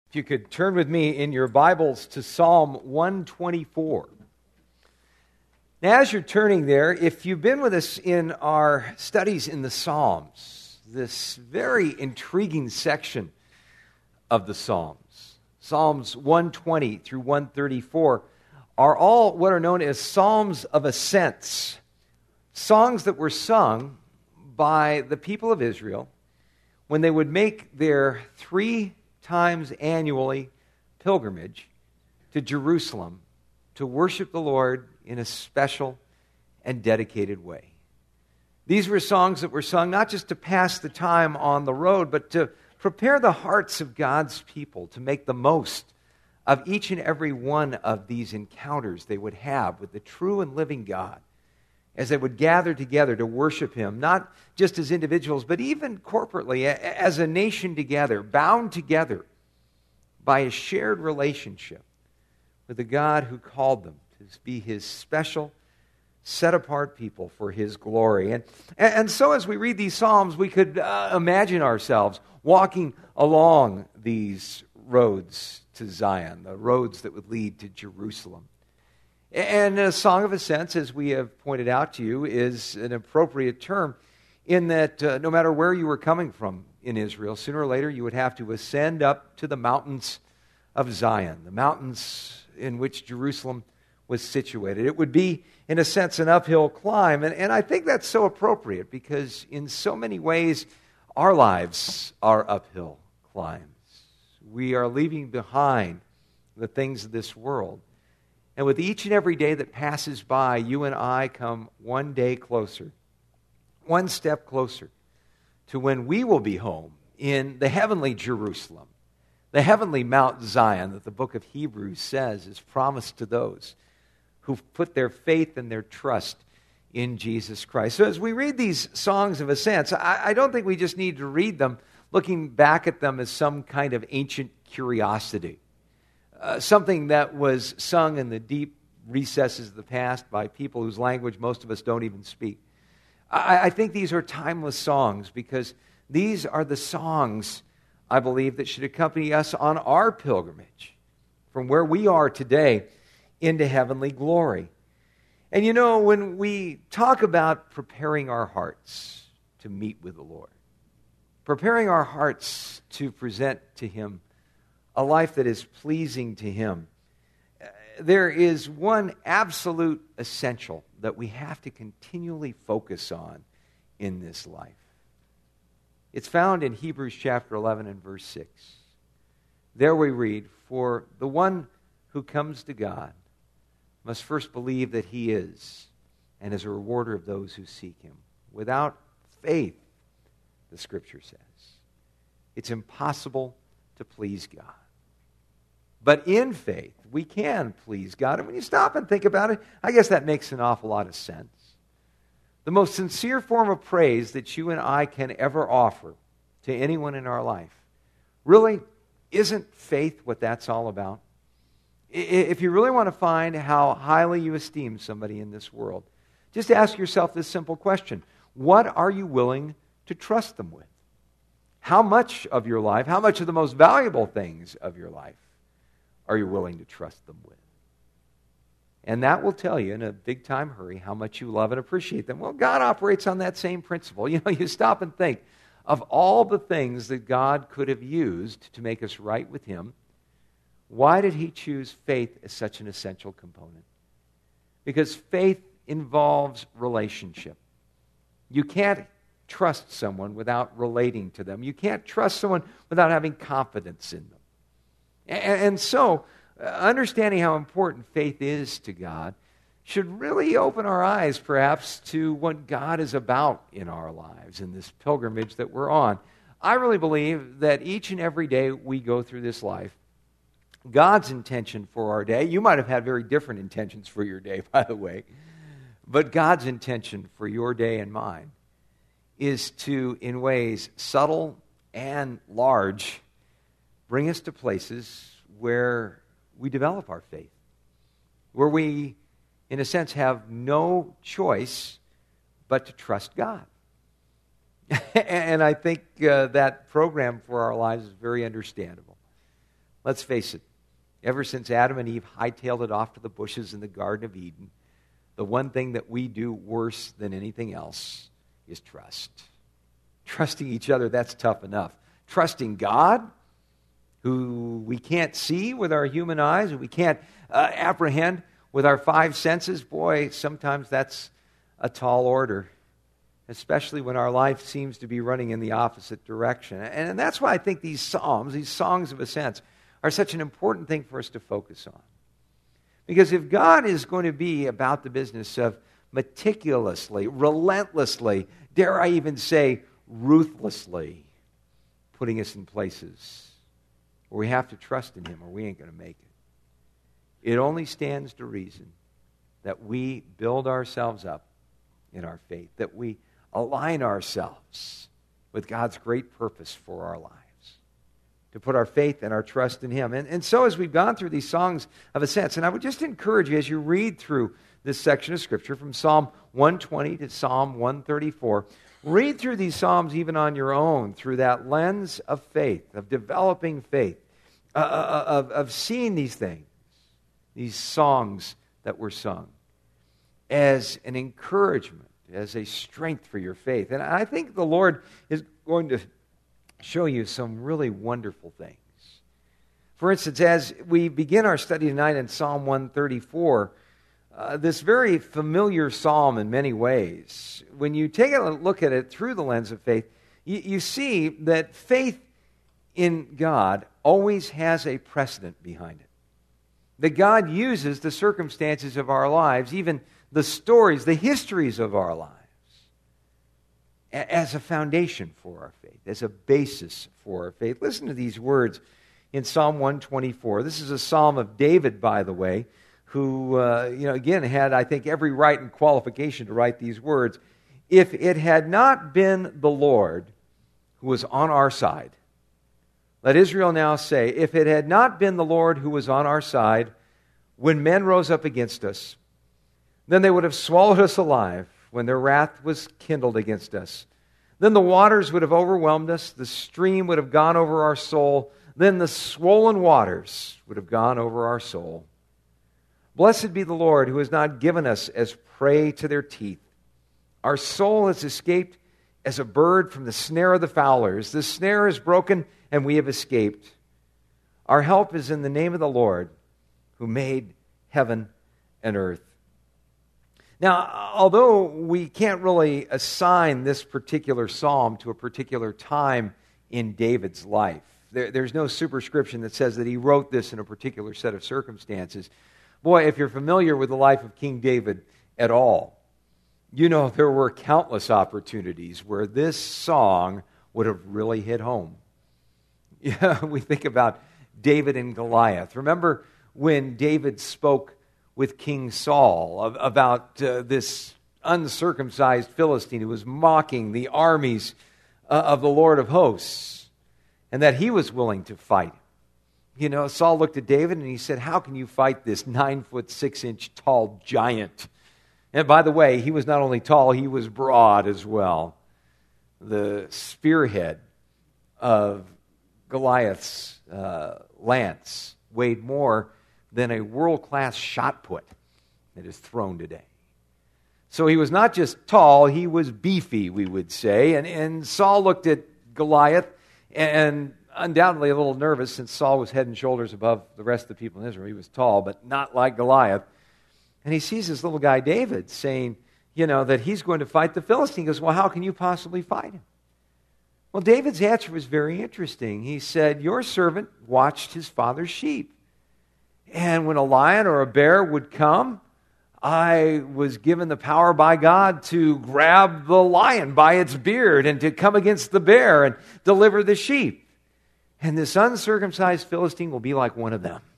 If you could turn with me in your Bibles to Psalm 124. Now, as you're turning there, if you've been with us in our studies in the Psalms, this very intriguing section of the Psalms, Psalms 120 through 134, are all what are known as Psalms of Ascents, songs that were sung by the people of Israel when they would make their 3 times annually pilgrimage to Jerusalem to worship the Lord in a special and dedicated way. These were songs that were sung not just to pass the time on the road, but to prepare the hearts of God's people to make the most of each and every one of these encounters they would have with the true and living God as they would gather together to worship Him, not just as individuals, but even corporately, as a nation together, bound together by a shared relationship with the God who called them to be His special, set-apart people for His glory. And so as we read these Psalms, we could imagine ourselves walking along these roads to Zion, the roads that would lead to Jerusalem. And a song of ascents, as we have pointed out to you, is an appropriate term in that no matter where you were coming from in Israel, sooner or later you would have to ascend up to the mountains of Zion, the mountains in which Jerusalem was situated. It would be, in a sense, an uphill climb. And I think that's so appropriate because in so many ways our lives are uphill climbs. We are leaving behind the things of this world. And with each and every day that passes by, you and I come one day closer, one step closer to when we will be home in the heavenly Jerusalem, the heavenly Mount Zion that the book of Hebrews says is promised to those who've put their faith and their trust in Jesus Christ. So as we read these songs of ascents, I don't think we just need to read them looking back at them as some kind of ancient curiosity. Something that was sung in the deep recesses of the past by people whose language most of us don't even speak. I think these are timeless songs because these are the songs, I believe, that should accompany us on our pilgrimage from where we are today into heavenly glory. And you know, when we talk about preparing our hearts to meet with the Lord, preparing our hearts to present to Him a life that is pleasing to Him, there is one absolute essential that we have to continually focus on in this life. It's found in Hebrews chapter 11 and verse 6. There we read, "For the one who comes to God must first believe that He is, and is a rewarder of those who seek Him. Without faith," the Scripture says, "it's impossible to please God." But in faith, we can please God. And when you stop and think about it, I guess that makes an awful lot of sense. The most sincere form of praise that you and I can ever offer to anyone in our life, really, isn't faith what that's all about? If you really want to find how highly you esteem somebody in this world, just ask yourself this simple question: what are you willing to trust them with? How much of your life, how much of the most valuable things of your life are you willing to trust them with? And that will tell you in a big-time hurry how much you love and appreciate them. Well, God operates on that same principle. You know, you stop and think of all the things that God could have used to make us right with Him. Why did He choose faith as such an essential component? Because faith involves relationship. You can't trust someone without relating to them. You can't trust someone without having confidence in them. And so, understanding how important faith is to God should really open our eyes, perhaps, to what God is about in our lives, in this pilgrimage that we're on. I really believe that each and every day we go through this life, God's intention for our day, you might have had very different intentions for your day, by the way, but God's intention for your day and mine is to, in ways subtle and large, bring us to places where we develop our faith, where we, in a sense, have no choice but to trust God. And I think that program for our lives is very understandable. Let's face it, ever since Adam and Eve hightailed it off to the bushes in the Garden of Eden, the one thing that we do worse than anything else is trust. Trusting each other, that's tough enough. Trusting God, who we can't see with our human eyes, who we can't apprehend with our five senses, boy, sometimes that's a tall order, especially when our life seems to be running in the opposite direction. And that's why I think these psalms, these songs of ascents, are such an important thing for us to focus on. Because if God is going to be about the business of meticulously, relentlessly, dare I even say, ruthlessly putting us in places where we have to trust in Him or we ain't going to make it, it only stands to reason that we build ourselves up in our faith, that we align ourselves with God's great purpose for our lives, to put our faith and our trust in Him. And so as we've gone through these songs of ascents, and I would just encourage you as you read through this section of Scripture from Psalm 120 to Psalm 134, read through these Psalms even on your own through that lens of faith, of developing faith, of seeing these things, these songs that were sung, as an encouragement, as a strength for your faith. And I think the Lord is going to show you some really wonderful things. For instance, as we begin our study tonight in Psalm 134, this very familiar psalm in many ways, when you take a look at it through the lens of faith, you see that faith in God always has a precedent behind it. That God uses the circumstances of our lives, even the stories, the histories of our lives, as a foundation for our faith, as a basis for our faith. Listen to these words in Psalm 124. This is a psalm of David, by the way, who, again, had, I think, every right and qualification to write these words. If it had not been the Lord who was on our side, let Israel now say, if it had not been the Lord who was on our side, when men rose up against us, then they would have swallowed us alive when their wrath was kindled against us. Then the waters would have overwhelmed us, the stream would have gone over our soul, then the swollen waters would have gone over our soul. Blessed be the Lord who has not given us as prey to their teeth. Our soul has escaped as a bird from the snare of the fowlers. The snare is broken and we have escaped. Our help is in the name of the Lord who made heaven and earth. Now, although we can't really assign this particular psalm to a particular time in David's life, there's no superscription that says that he wrote this in a particular set of circumstances. Boy, if you're familiar with the life of King David at all, you know there were countless opportunities where this song would have really hit home. Yeah, we think about David and Goliath. Remember when David spoke with King Saul about this uncircumcised Philistine who was mocking the armies of the Lord of hosts, and that he was willing to fight. You know, Saul looked at David and he said, how can you fight this 9'6" tall giant? And by the way, he was not only tall, he was broad as well. The spearhead of Goliath's lance weighed more than a world-class shot put that is thrown today. So he was not just tall, he was beefy, we would say. And Saul looked at Goliath and undoubtedly a little nervous since Saul was head and shoulders above the rest of the people in Israel. He was tall, but not like Goliath. And he sees this little guy, David, saying, that he's going to fight the Philistine. He goes, well, how can you possibly fight him? Well, David's answer was very interesting. He said, your servant watched his father's sheep. And when a lion or a bear would come, I was given the power by God to grab the lion by its beard and to come against the bear and deliver the sheep. And this uncircumcised Philistine will be like one of them.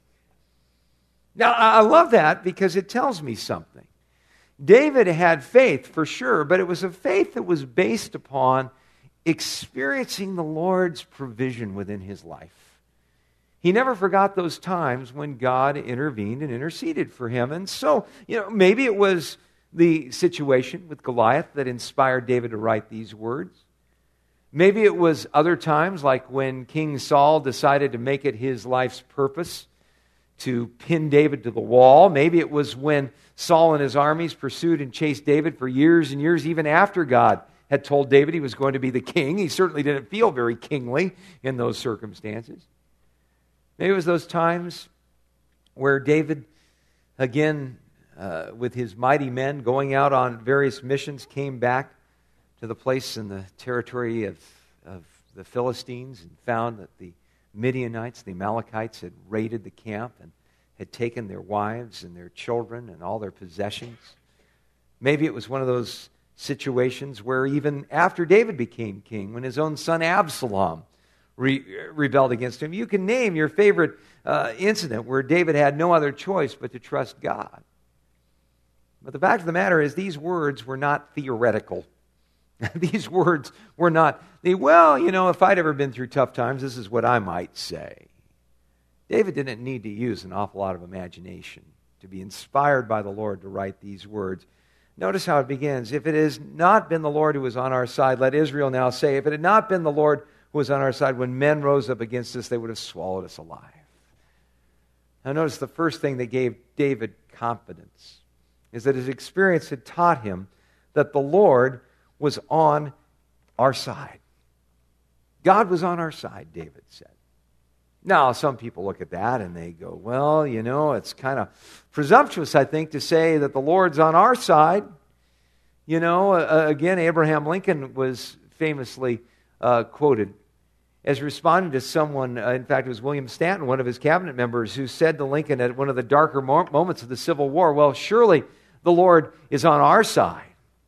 Now, I love that because it tells me something. David had faith for sure, but it was a faith that was based upon experiencing the Lord's provision within his life. He never forgot those times when God intervened and interceded for him. And so, maybe it was the situation with Goliath that inspired David to write these words. Maybe it was other times, like when King Saul decided to make it his life's purpose to pin David to the wall. Maybe it was when Saul and his armies pursued and chased David for years and years, even after God had told David he was going to be the king. He certainly didn't feel very kingly in those circumstances. Maybe it was those times where David, again, with his mighty men going out on various missions, came back to the place in the territory of the Philistines and found that the Midianites, the Amalekites, had raided the camp and had taken their wives and their children and all their possessions. Maybe it was one of those situations where even after David became king, when his own son Absalom rebelled against him. You can name your favorite incident where David had no other choice but to trust God. But the fact of the matter is, these words were not theoretical. These words were not, if I'd ever been through tough times, this is what I might say. David didn't need to use an awful lot of imagination to be inspired by the Lord to write these words. Notice how it begins. If it has not been the Lord who was on our side, let Israel now say, if it had not been the Lord who was on our side, when men rose up against us, they would have swallowed us alive. Now notice the first thing that gave David confidence is that his experience had taught him that the Lord was on our side. God was on our side, David said. Now, some people look at that and they go, well, it's kind of presumptuous, I think, to say that the Lord's on our side. Again, Abraham Lincoln was famously quoted as responding to someone, in fact, it was William Stanton, one of his cabinet members, who said to Lincoln at one of the darker moments of the Civil War, well, surely the Lord is on our side.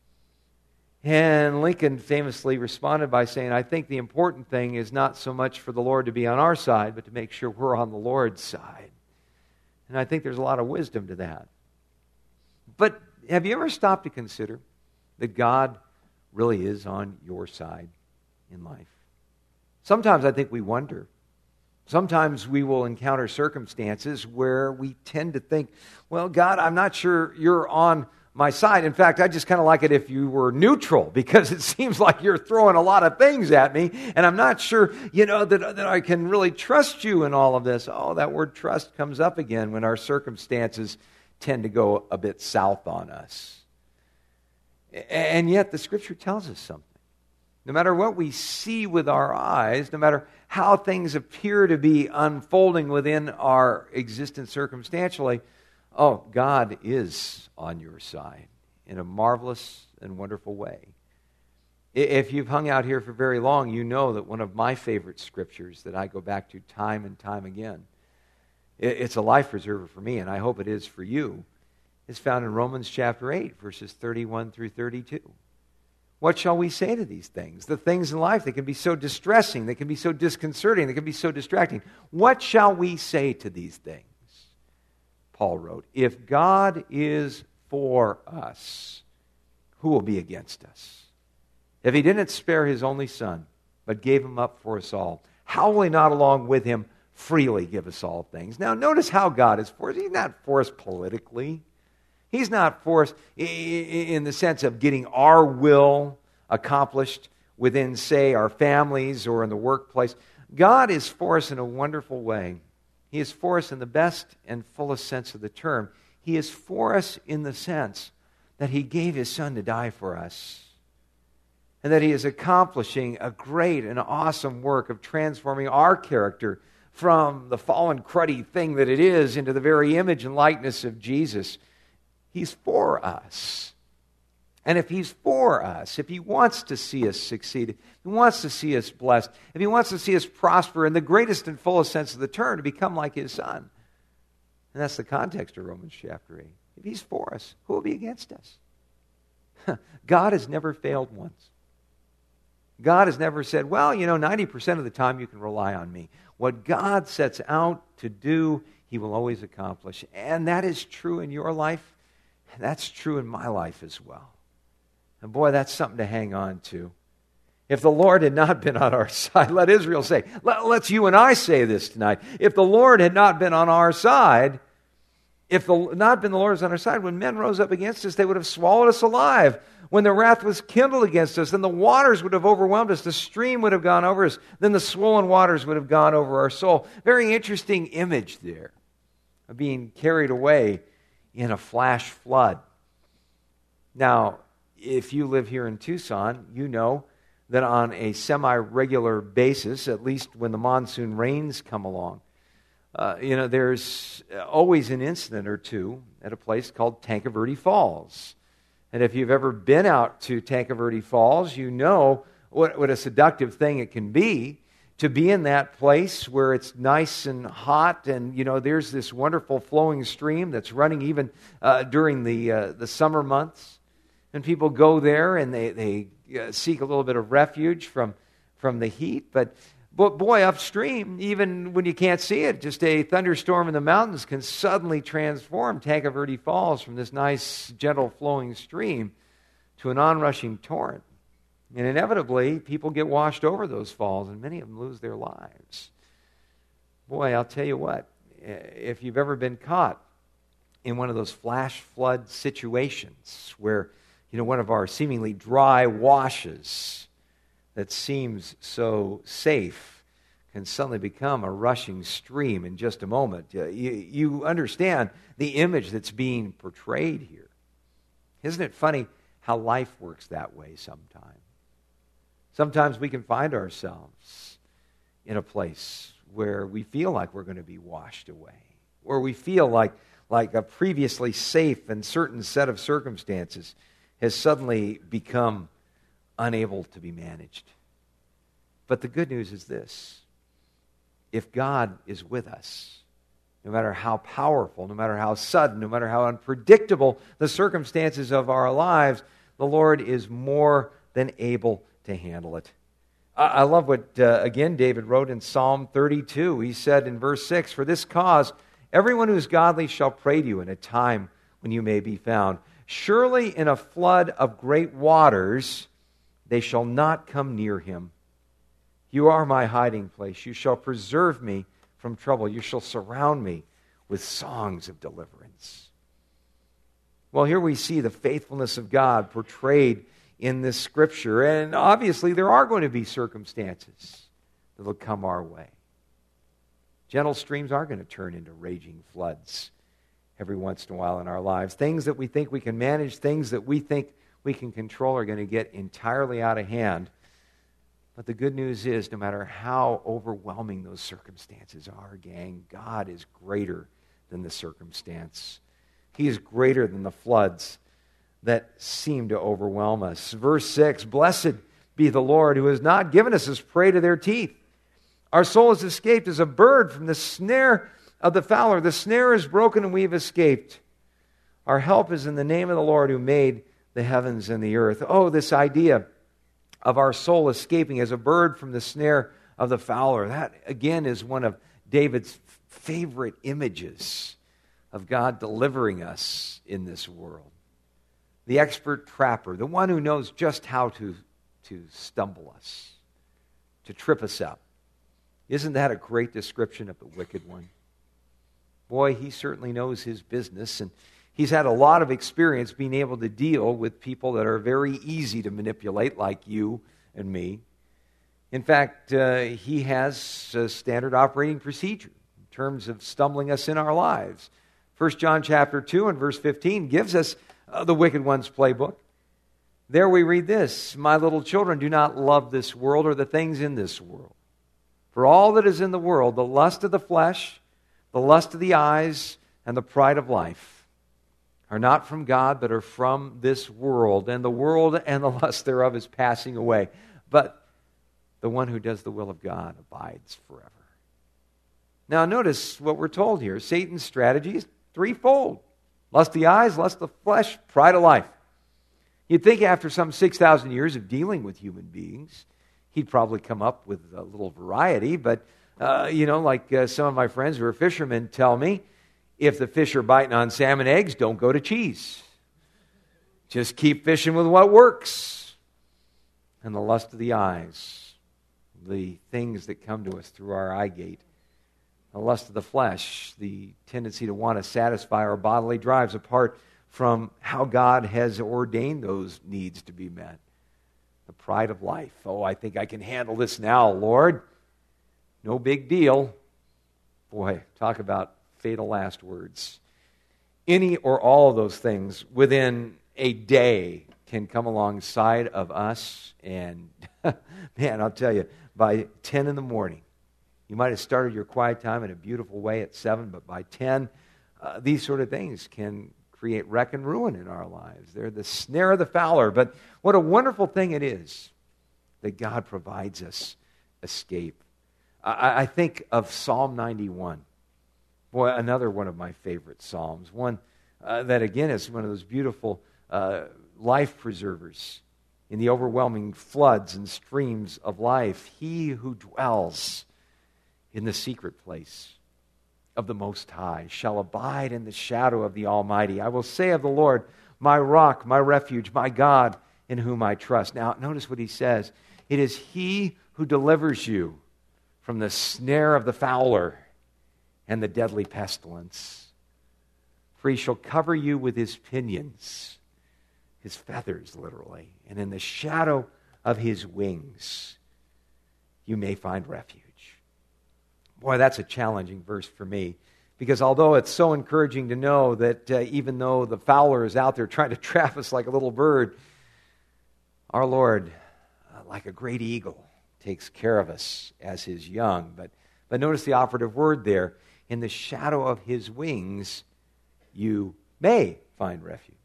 And Lincoln famously responded by saying, I think the important thing is not so much for the Lord to be on our side, but to make sure we're on the Lord's side. And I think there's a lot of wisdom to that. But have you ever stopped to consider that God really is on your side in life? Sometimes I think we wonder. Sometimes we will encounter circumstances where we tend to think, well, God, I'm not sure you're on my side. In fact, I just kind of like it if you were neutral, because it seems like you're throwing a lot of things at me, and I'm not sure, that I can really trust you in all of this. Oh, that word trust comes up again when our circumstances tend to go a bit south on us. And yet the Scripture tells us something. No matter what we see with our eyes, no matter how things appear to be unfolding within our existence circumstantially, God is on your side in a marvelous and wonderful way. If you've hung out here for very long, you know that one of my favorite scriptures that I go back to time and time again, it's a life preserver for me, and I hope it is for you, is found in Romans chapter 8, verses 31 through 32. What shall we say to these things? The things in life that can be so distressing, that can be so disconcerting, that can be so distracting. What shall we say to these things? Paul wrote, if God is for us, who will be against us? If he didn't spare his only son, but gave him up for us all, how will he not along with him freely give us all things? Now notice how God is for us. He's not for us politically. He's not for us in the sense of getting our will accomplished within, say, our families or in the workplace. God is for us in a wonderful way. He is for us in the best and fullest sense of the term. He is for us in the sense that he gave his son to die for us, and that he is accomplishing a great and awesome work of transforming our character from the fallen, cruddy thing that it is into the very image and likeness of Jesus. He's for us. And if he's for us, if he wants to see us succeed, if he wants to see us blessed, if he wants to see us prosper in the greatest and fullest sense of the term, to become like his son, and that's the context of Romans chapter 8. If he's for us, who will be against us? God has never failed once. God has never said, 90% of the time you can rely on me. What God sets out to do, he will always accomplish. And that is true in your life. And that's true in my life as well. And boy, that's something to hang on to. If the Lord had not been on our side, let Israel say, let's you and I say this tonight. If the Lord had not been on our side, not been the Lord on our side, when men rose up against us, they would have swallowed us alive. when the wrath was kindled against us, then the waters would have overwhelmed us. The stream would have gone over us. Then the swollen waters would have gone over our soul. Very interesting image there of being carried away in a flash flood. Now, if you live here in Tucson, you know that on a semi-regular basis, at least when the monsoon rains come along, there's always an incident or two at a place called Tanque Verde Falls. And if you've ever been out to Tanque Verde Falls, you know what a seductive thing it can be to be in that place where it's nice and hot, and there's this wonderful flowing stream that's running even during the summer months. And people go there and they seek a little bit of refuge from the heat. But boy, upstream, even when you can't see it, just a thunderstorm in the mountains can suddenly transform Tanque Verde Falls from this nice, gentle flowing stream to an onrushing torrent. And inevitably, people get washed over those falls, and many of them lose their lives. Boy, I'll tell you what, if you've ever been caught in one of those flash flood situations where one of our seemingly dry washes that seems so safe can suddenly become a rushing stream in just a moment. You understand the image that's being portrayed here. Isn't it funny how life works that way sometimes? Sometimes we can find ourselves in a place where we feel like we're going to be washed away, or we feel like a previously safe and certain set of circumstances has suddenly become unable to be managed. But the good news is this: if God is with us, no matter how powerful, no matter how sudden, no matter how unpredictable the circumstances of our lives, the Lord is more than able to handle it. I love what, again, David wrote in Psalm 32. He said in verse 6, "For this cause, everyone who is godly shall pray to you in a time when you may be found. Surely in a flood of great waters they shall not come near him. You are my hiding place. You shall preserve me from trouble. You shall surround me with songs of deliverance." Well, here we see the faithfulness of God portrayed in this scripture. And obviously there are going to be circumstances that will come our way. Gentle streams are going to turn into raging floods every once in a while in our lives. Things that we think we can manage, things that we think we can control are going to get entirely out of hand. But the good news is, no matter how overwhelming those circumstances are, gang, God is greater than the circumstance. He is greater than the floods that seem to overwhelm us. Verse 6, "Blessed be the Lord, who has not given us as prey to their teeth. Our soul has escaped as a bird from the snare of the fowler. The snare is broken and we have escaped. Our help is in the name of the Lord who made the heavens and the earth." Oh, this idea of our soul escaping as a bird from the snare of the fowler. That, again, is one of David's favorite images of God delivering us in this world. The expert trapper, the one who knows just how to stumble us, to trip us up. Isn't that a great description of the wicked one? Boy, he certainly knows his business, and he's had a lot of experience being able to deal with people that are very easy to manipulate, like you and me. In fact, he has a standard operating procedure in terms of stumbling us in our lives. 1 John chapter 2 and verse 15 gives us the wicked one's playbook. There we read this: "My little children, do not love this world or the things in this world. For all that is in the world, the lust of the flesh, the lust of the eyes, and the pride of life, are not from God, but are from this world. And the world and the lust thereof is passing away. But the one who does the will of God abides forever." Now notice what we're told here. Satan's strategy is threefold: lust of the eyes, lust of the flesh, pride of life. You'd think after some 6,000 years of dealing with human beings, he'd probably come up with a little variety. But, like some of my friends who are fishermen tell me, if the fish are biting on salmon eggs, don't go to cheese. Just keep fishing with what works. And the lust of the eyes, the things that come to us through our eye gate. The lust of the flesh, the tendency to want to satisfy our bodily drives apart from how God has ordained those needs to be met. The pride of life. Oh, I think I can handle this now, Lord. No big deal. Boy, talk about fatal last words. Any or all of those things within a day can come alongside of us. And man, I'll tell you, by 10 in the morning, you might have started your quiet time in a beautiful way at 7, but by 10, these sort of things can create wreck and ruin in our lives. They're the snare of the fowler. But what a wonderful thing it is that God provides us escape. I think of Psalm 91. Boy, another one of my favorite Psalms. One that, again, is one of those beautiful life preservers in the overwhelming floods and streams of life. He who dwells in the secret place of the Most High shall abide in the shadow of the Almighty. I will say of the Lord, my rock, my refuge, my God, in whom I trust. Now, notice what he says. It is he who delivers you from the snare of the fowler and the deadly pestilence. For he shall cover you with his pinions, his feathers, literally, and in the shadow of his wings you may find refuge. Boy, that's a challenging verse for me, because although it's so encouraging to know that even though the fowler is out there trying to trap us like a little bird, our Lord, like a great eagle, takes care of us as his young. But notice the operative word there. In the shadow of his wings, you may find refuge.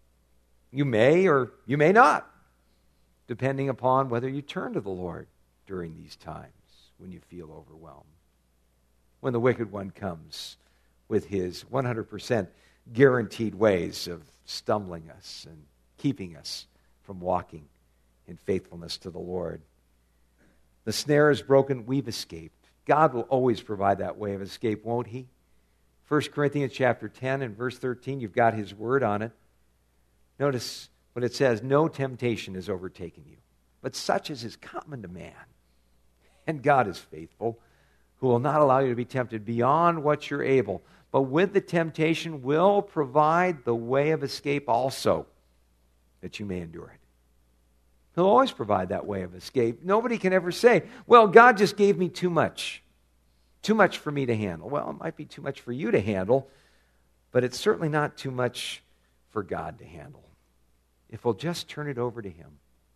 You may or you may not, depending upon whether you turn to the Lord during these times when you feel overwhelmed. When the wicked one comes with his 100% guaranteed ways of stumbling us and keeping us from walking in faithfulness to the Lord. The snare is broken, we've escaped. God will always provide that way of escape, won't he? 1 Corinthians chapter 10 and verse 13, you've got his word on it. Notice what it says, no temptation has overtaken you, but such as is common to man. And God is faithful, who will not allow you to be tempted beyond what you're able, but with the temptation will provide the way of escape also, that you may endure it. He'll always provide that way of escape. Nobody can ever say, well, God just gave me too much for me to handle. Well, it might be too much for you to handle, but it's certainly not too much for God to handle, if we'll just turn it over to him.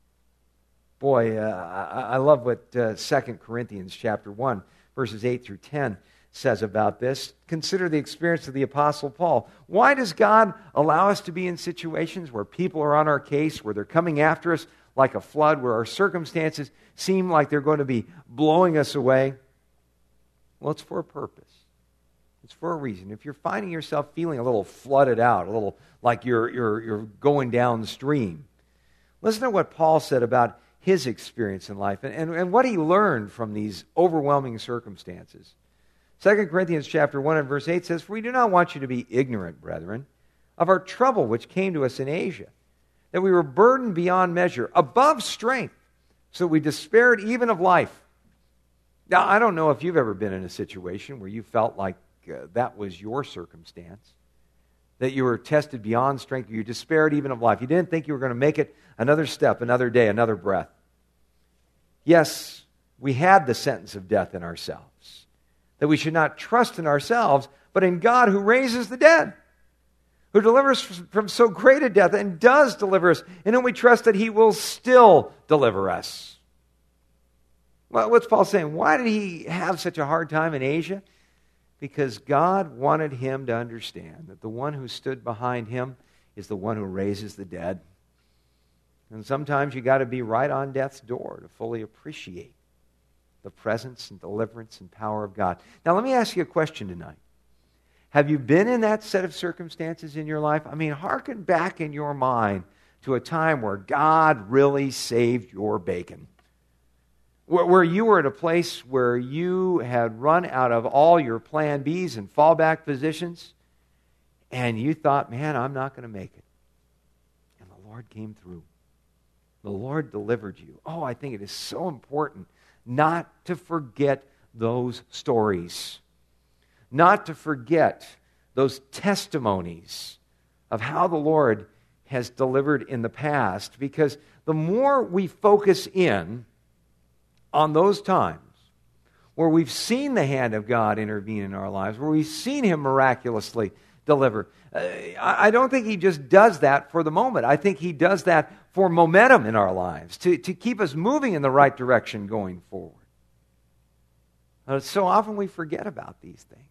Boy, I love what 2 Corinthians chapter 1, verses 8 through 10 says about this. Consider the experience of the Apostle Paul. Why does God allow us to be in situations where people are on our case, where they're coming after us like a flood, where our circumstances seem like they're going to be blowing us away? Well, it's for a purpose. It's for a reason. If you're finding yourself feeling a little flooded out, a little like you're going downstream, listen to what Paul said about his experience in life and what he learned from these overwhelming circumstances. 2 Corinthians chapter 1 and verse 8 says, for we do not want you to be ignorant, brethren, of our trouble which came to us in Asia, that we were burdened beyond measure, above strength, so we despaired even of life. Now, I don't know if you've ever been in a situation where you felt like that was your circumstance, that you were tested beyond strength, you despaired even of life. You didn't think you were going to make it another step, another day, another breath. Yes, we had the sentence of death in ourselves, that we should not trust in ourselves, but in God who raises the dead, who delivers from so great a death and does deliver us, in whom we trust that he will still deliver us. Well, what's Paul saying? Why did he have such a hard time in Asia? Because God wanted him to understand that the one who stood behind him is the one who raises the dead. And sometimes you got to be right on death's door to fully appreciate the presence and deliverance and power of God. Now, let me ask you a question tonight. Have you been in that set of circumstances in your life? I mean, hearken back in your mind to a time where God really saved your bacon. Where you were at a place where you had run out of all your plan Bs and fallback positions, and you thought, man, I'm not going to make it. And the Lord came through. The Lord delivered you. Oh, I think it is so important not to forget those stories, not to forget those testimonies of how the Lord has delivered in the past, because the more we focus in on those times where we've seen the hand of God intervene in our lives, where we've seen Him miraculously deliver, I don't think He just does that for the moment. I think He does that for momentum in our lives, to keep us moving in the right direction going forward. So often we forget about these things.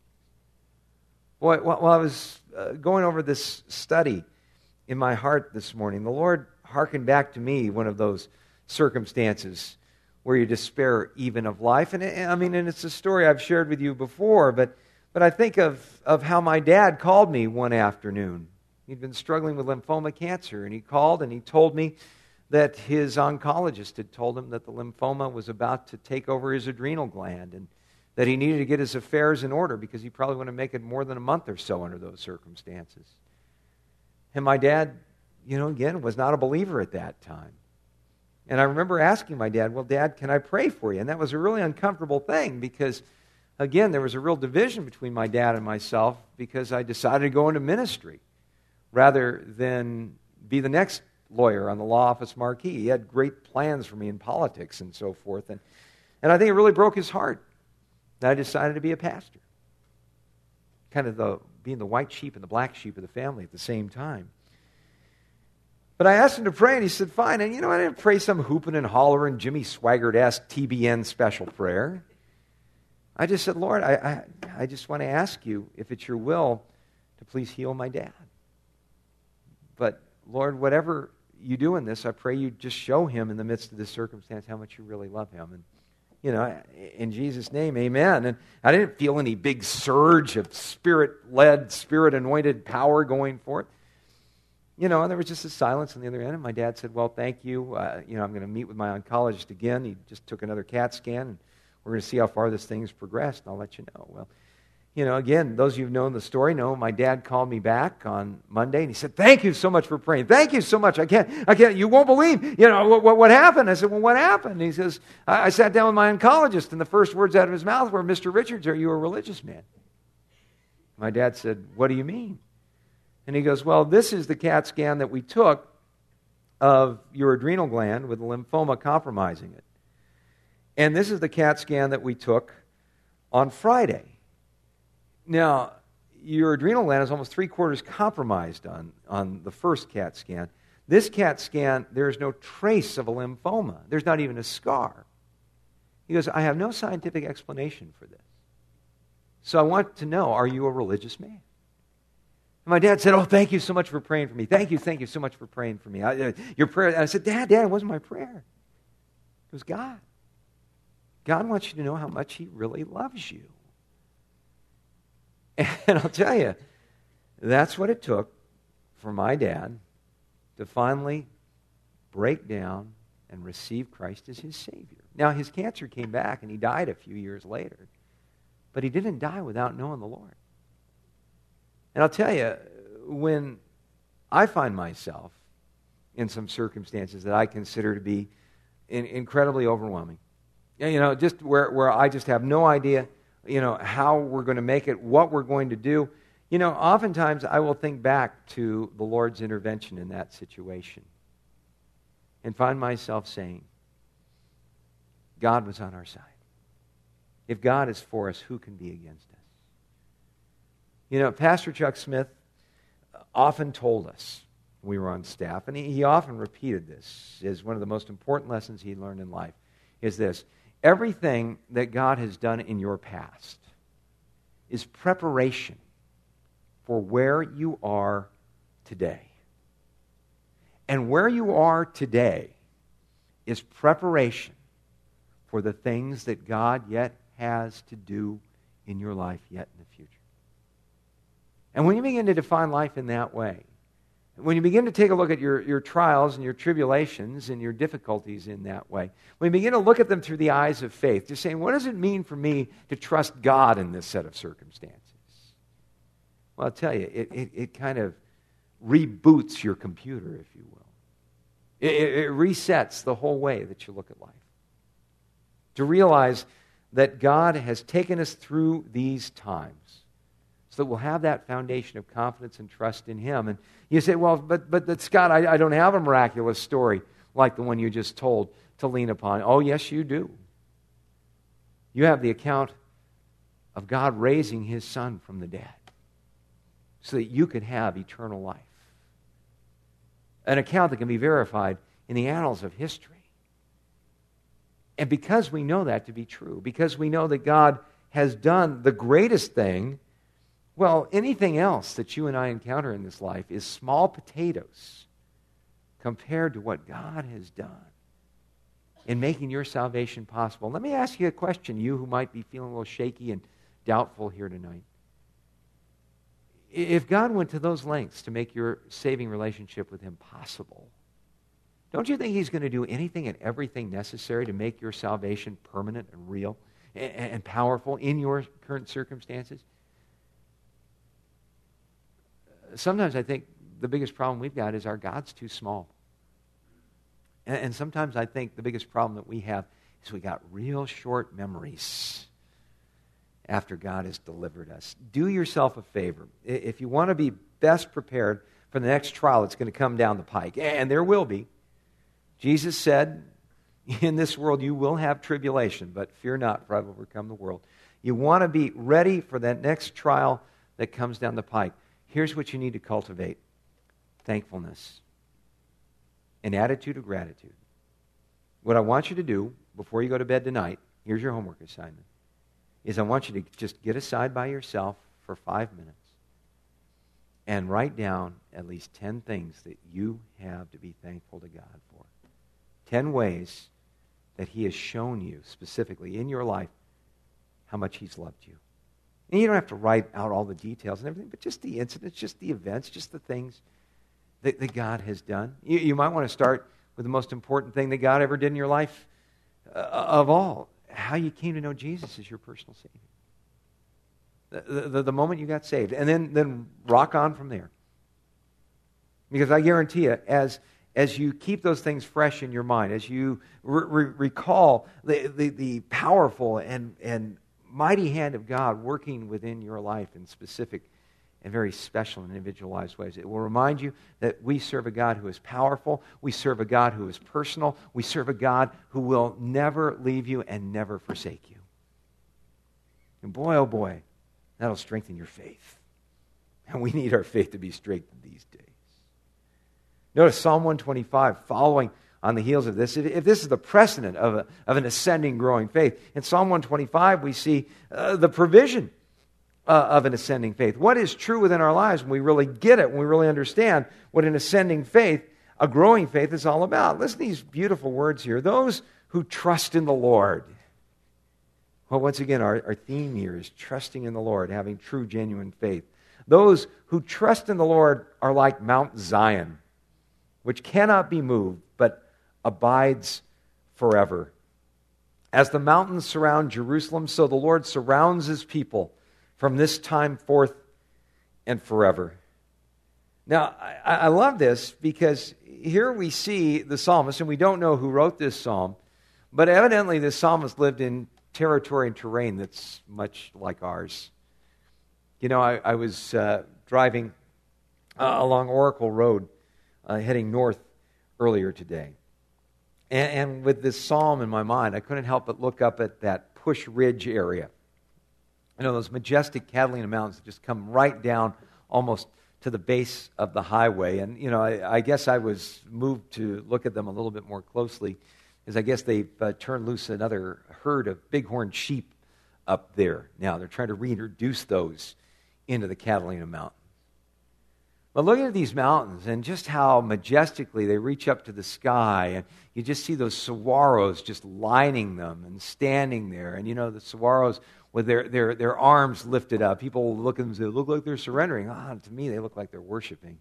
Boy, while I was going over this study in my heart this morning, the Lord hearkened back to me one of those circumstances where you despair even of life. And it's a story I've shared with you before, but I think of how my dad called me one afternoon. He'd been struggling with lymphoma cancer, and he called and he told me that his oncologist had told him that the lymphoma was about to take over his adrenal gland, and that he needed to get his affairs in order because he probably wouldn't make it more than a month or so under those circumstances. And my dad, again, was not a believer at that time. And I remember asking my dad, well, Dad, can I pray for you? And that was a really uncomfortable thing because, again, there was a real division between my dad and myself because I decided to go into ministry rather than be the next lawyer on the law office marquee. He had great plans for me in politics and so forth. And I think it really broke his heart that I decided to be a pastor. Kind of being the white sheep and the black sheep of the family at the same time. But I asked him to pray, and he said, fine. And I didn't pray some hooping and hollering, Jimmy Swaggart-esque TBN special prayer. I just said, Lord, I just want to ask you, if it's your will, to please heal my dad. But, Lord, whatever you do in this, I pray you just show him in the midst of this circumstance how much you really love him. And in Jesus' name, amen. And I didn't feel any big surge of Spirit-led, Spirit-anointed power going forth. And there was just a silence on the other end. And my dad said, well, thank you. I'm going to meet with my oncologist again. He just took another CAT scan, and we're going to see how far this thing's progressed, and I'll let you know. Well, again, those of you who've known the story know my dad called me back on Monday, and he said, thank you so much for praying. Thank you so much. I can't, you won't believe, what happened. I said, well, what happened? And he says, I sat down with my oncologist, and the first words out of his mouth were, Mr. Richards, are you a religious man? My dad said, what do you mean? And he goes, well, this is the CAT scan that we took of your adrenal gland with lymphoma compromising it. And this is the CAT scan that we took on Friday. Now, your adrenal gland is almost 3/4 compromised on the first CAT scan. This CAT scan, there's no trace of a lymphoma. There's not even a scar. He goes, I have no scientific explanation for this. So I want to know, are you a religious man? And my dad said, oh, thank you so much for praying for me. Thank you so much for praying for me. Your prayer. And I said, Dad, it wasn't my prayer. It was God. God wants you to know how much He really loves you. And I'll tell you, that's what it took for my dad to finally break down and receive Christ as his Savior. Now, his cancer came back, and he died a few years later. But he didn't die without knowing the Lord. And I'll tell you, when I find myself in some circumstances that I consider to be incredibly overwhelming, just where I just have no idea, how we're going to make it, what we're going to do, oftentimes I will think back to the Lord's intervention in that situation and find myself saying, God was on our side. If God is for us, who can be against us? Pastor Chuck Smith often told us when we were on staff, and he often repeated this as one of the most important lessons he learned in life, is this: everything that God has done in your past is preparation for where you are today. And where you are today is preparation for the things that God yet has to do in your life yet in the future. And when you begin to define life in that way, when you begin to take a look at your trials and your tribulations and your difficulties in that way, when you begin to look at them through the eyes of faith, just saying, what does it mean for me to trust God in this set of circumstances? Well, I'll tell you, it kind of reboots your computer, if you will. It resets the whole way that you look at life. To realize that God has taken us through these times so that we'll have that foundation of confidence and trust in Him. And you say, well, but Scott, I don't have a miraculous story like the one you just told to lean upon. Oh, yes, you do. You have the account of God raising His Son from the dead so that you could have eternal life. An account that can be verified in the annals of history. And because we know that to be true, because we know that God has done the greatest thing, well, anything else that you and I encounter in this life is small potatoes compared to what God has done in making your salvation possible. Let me ask you a question, you who might be feeling a little shaky and doubtful here tonight. If God went to those lengths to make your saving relationship with Him possible, don't you think He's going to do anything and everything necessary to make your salvation permanent and real and powerful in your current circumstances? Sometimes I think the biggest problem we've got is our God's too small. And sometimes I think the biggest problem that we have is we got real short memories after God has delivered us. Do yourself a favor. If you want to be best prepared for the next trial that's going to come down the pike, and there will be, Jesus said, in this world you will have tribulation, but fear not, for I will overcome the world. You want to be ready for that next trial that comes down the pike. Here's what you need to cultivate: thankfulness, an attitude of gratitude. What I want you to do before you go to bed tonight, here's your homework assignment, is I want you to just get aside by yourself for 5 minutes and write down at least 10 things that you have to be thankful to God for. 10 ways that He has shown you specifically in your life how much He's loved you. And you don't have to write out all the details and everything, but just the incidents, just the events, just the things that God has done. You might want to start with the most important thing that God ever did in your life of all, how you came to know Jesus as your personal Savior. The moment you got saved. And then rock on from there. Because I guarantee you, as you keep those things fresh in your mind, as you recall the powerful and mighty hand of God working within your life in specific and very special and individualized ways, it will remind you that we serve a God who is powerful, we serve a God who is personal, we serve a God who will never leave you and never forsake you. And boy, oh boy, that'll strengthen your faith. And we need our faith to be strengthened these days. Notice Psalm 125, following on the heels of this. If this is the precedent of an ascending, growing faith, in Psalm 125 we see the provision of an ascending faith. What is true within our lives when we really get it, when we really understand what an ascending faith, a growing faith is all about. Listen to these beautiful words here. Those who trust in the Lord. Well, once again, our theme here is trusting in the Lord, having true, genuine faith. Those who trust in the Lord are like Mount Zion, which cannot be moved, but abides forever. As the mountains surround Jerusalem, so the Lord surrounds His people from this time forth and forever. Now, I love this because here we see the psalmist, and we don't know who wrote this psalm, but evidently this psalmist lived in territory and terrain that's much like ours. You know, I was driving along Oracle Road, heading north earlier today. And with this psalm in my mind, I couldn't help but look up at that Push Ridge area. You know, those majestic Catalina Mountains that just come right down almost to the base of the highway. And, you know, I guess I was moved to look at them a little bit more closely, because I guess they've turned loose another herd of bighorn sheep up there. Now, they're trying to reintroduce those into the Catalina Mountains. But looking at these mountains and just how majestically they reach up to the sky, and you just see those saguaros just lining them and standing there. And you know, the saguaros with their arms lifted up. People look at them and say, they look like they're surrendering. To me, they look like they're worshiping.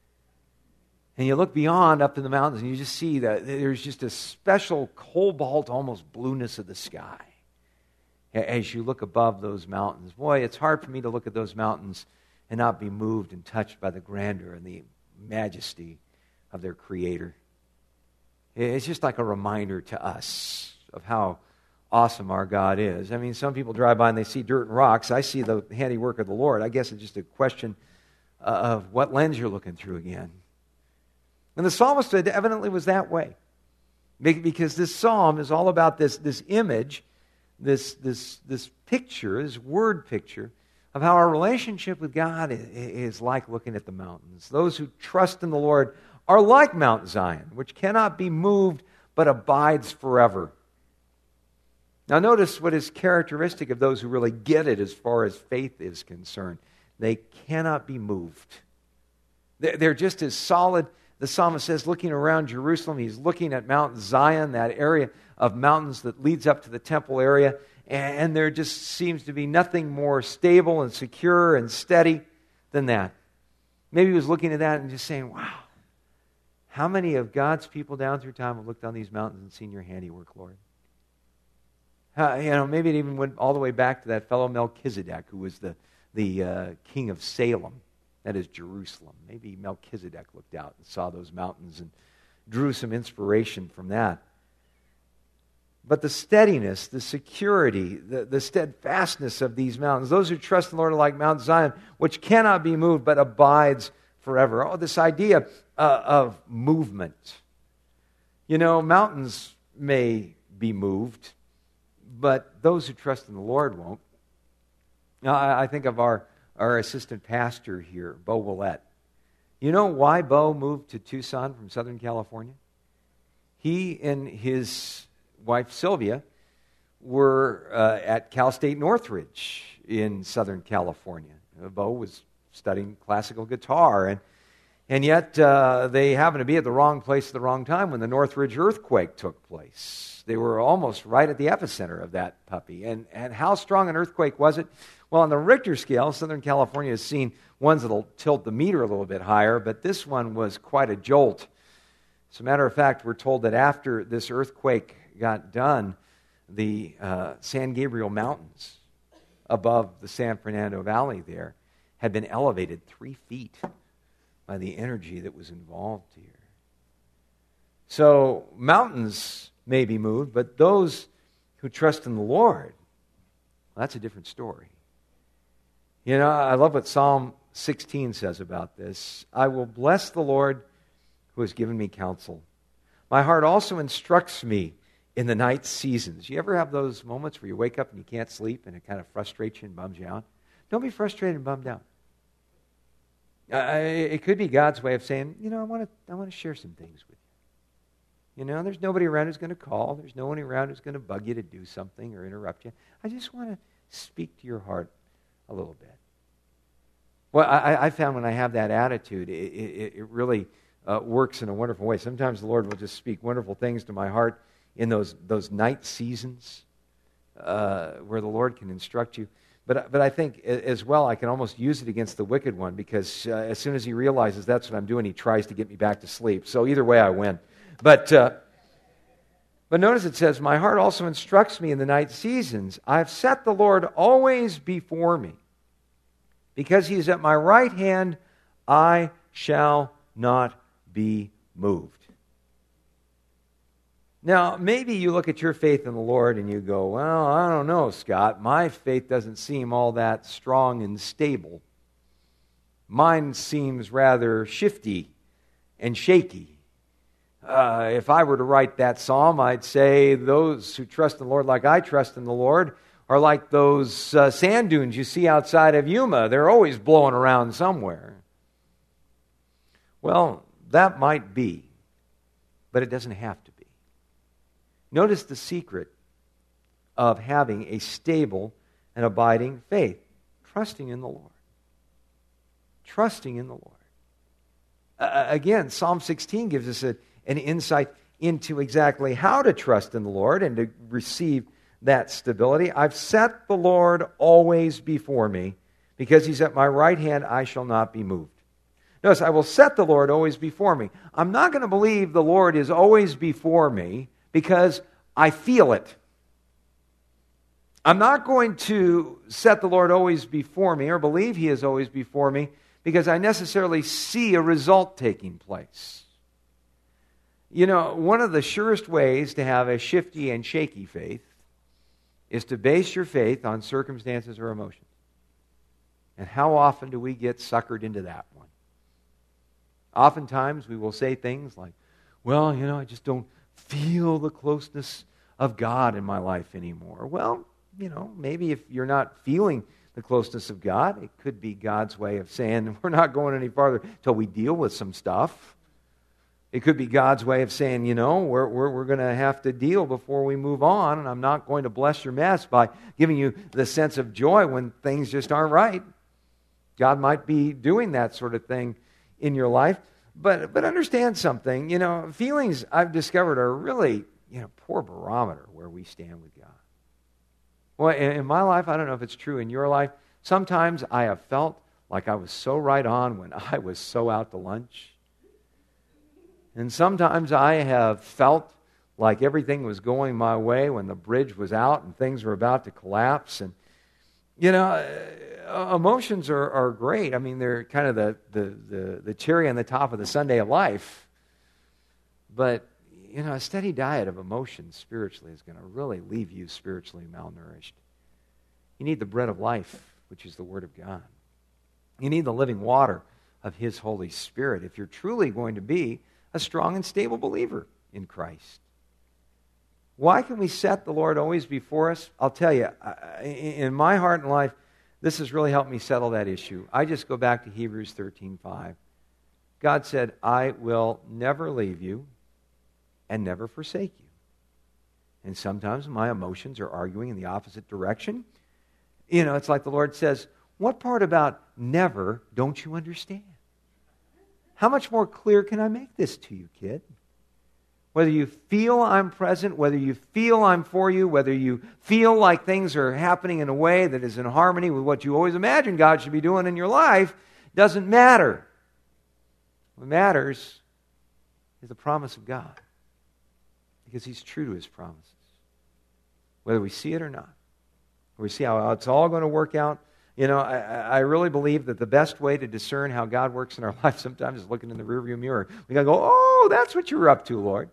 And you look beyond up to the mountains and you just see that there's just a special cobalt, almost blueness of the sky as you look above those mountains. Boy, it's hard for me to look at those mountains and not be moved and touched by the grandeur and the majesty of their Creator. It's just like a reminder to us of how awesome our God is. I mean, some people drive by and they see dirt and rocks. I see the handiwork of the Lord. I guess it's just a question of what lens you're looking through again. And the psalmist evidently was that way. Because this psalm is all about this image, this picture, this word picture of how our relationship with God is like looking at the mountains. Those who trust in the Lord are like Mount Zion, which cannot be moved but abides forever. Now notice what is characteristic of those who really get it as far as faith is concerned. They cannot be moved. They're just as solid. The psalmist says, looking around Jerusalem, he's looking at Mount Zion, that area of mountains that leads up to the temple area, and there just seems to be nothing more stable and secure and steady than that. Maybe he was looking at that and just saying, wow, how many of God's people down through time have looked on these mountains and seen your handiwork, Lord? Maybe it even went all the way back to that fellow Melchizedek, who was the king of Salem. That is Jerusalem. Maybe Melchizedek looked out and saw those mountains and drew some inspiration from that. But the steadiness, the security, the steadfastness of these mountains, those who trust in the Lord are like Mount Zion, which cannot be moved but abides forever. Oh, this idea of movement. Mountains may be moved, but those who trust in the Lord won't. Now, I think of our assistant pastor here, Bo Willett. You know why Bo moved to Tucson from Southern California? He and his wife, Sylvia, were at Cal State Northridge in Southern California. Bo was studying classical guitar, and yet they happened to be at the wrong place at the wrong time when the Northridge earthquake took place. They were almost right at the epicenter of that puppy. And how strong an earthquake was it? Well, on the Richter scale, Southern California has seen ones that will tilt the meter a little bit higher, but this one was quite a jolt. As a matter of fact, we're told that after this earthquake got done, the San Gabriel Mountains above the San Fernando Valley there had been elevated 3 feet by the energy that was involved here. So mountains may be moved, but those who trust in the Lord, well, that's a different story. I love what Psalm 16 says about this. I will bless the Lord who has given me counsel. My heart also instructs me in the night seasons. You ever have those moments where you wake up and you can't sleep and it kind of frustrates you and bums you out? Don't be frustrated and bummed out. It could be God's way of saying, I want to share some things with you. There's nobody around who's going to call. There's no one around who's going to bug you to do something or interrupt you. I just want to speak to your heart a little bit. Well, I found when I have that attitude, it really works in a wonderful way. Sometimes the Lord will just speak wonderful things to my heart in those night seasons where the Lord can instruct you. But I think as well I can almost use it against the wicked one, because as soon as he realizes that's what I'm doing, he tries to get me back to sleep. So either way I win. But notice it says, my heart also instructs me in the night seasons. I've set the Lord always before me. Because he is at my right hand, I shall not be moved. Now, maybe you look at your faith in the Lord and you go, well, I don't know, Scott. My faith doesn't seem all that strong and stable. Mine seems rather shifty and shaky. If I were to write that psalm, I'd say those who trust in the Lord like I trust in the Lord are like those sand dunes you see outside of Yuma. They're always blowing around somewhere. Well, that might be, but it doesn't have to be. Notice the secret of having a stable and abiding faith. Trusting in the Lord. Trusting in the Lord. Again, Psalm 16 gives us an insight into exactly how to trust in the Lord and to receive that stability. I've set the Lord always before me. Because he's at my right hand, I shall not be moved. Notice, I will set the Lord always before me. I'm not going to believe the Lord is always before me because I feel it. I'm not going to set the Lord always before me or believe he is always before me because I necessarily see a result taking place. One of the surest ways to have a shifty and shaky faith is to base your faith on circumstances or emotions. And how often do we get suckered into that one? Oftentimes we will say things like, well, I just don't feel the closeness of God in my life anymore. Well, maybe if you're not feeling the closeness of God, it could be God's way of saying, we're not going any farther until we deal with some stuff. It could be God's way of saying, we're going to have to deal before we move on, and I'm not going to bless your mess by giving you the sense of joy when things just aren't right. God might be doing that sort of thing in your life. But understand something, feelings I've discovered are really, poor barometer where we stand with God. Well, in my life, I don't know if it's true in your life, sometimes I have felt like I was so right on when I was so out to lunch. And sometimes I have felt like everything was going my way when the bridge was out and things were about to collapse. And, emotions are great. I mean, they're kind of the cherry on the top of the sundae of life. But, a steady diet of emotions spiritually is going to really leave you spiritually malnourished. You need the bread of life, which is the Word of God. You need the living water of His Holy Spirit if you're truly going to be a strong and stable believer in Christ. Why can we set the Lord always before us? I'll tell you, in my heart and life, this has really helped me settle that issue. I just go back to Hebrews 13:5. God said, I will never leave you and never forsake you. And sometimes my emotions are arguing in the opposite direction. It's like the Lord says, what part about never don't you understand? How much more clear can I make this to you, kid? Whether you feel I'm present, whether you feel I'm for you, whether you feel like things are happening in a way that is in harmony with what you always imagined God should be doing in your life, doesn't matter. What matters is the promise of God, because He's true to His promises. Whether we see it or not, or we see how it's all going to work out. I really believe that the best way to discern how God works in our life sometimes is looking in the rearview mirror. We got to go, oh, that's what you're up to, Lord.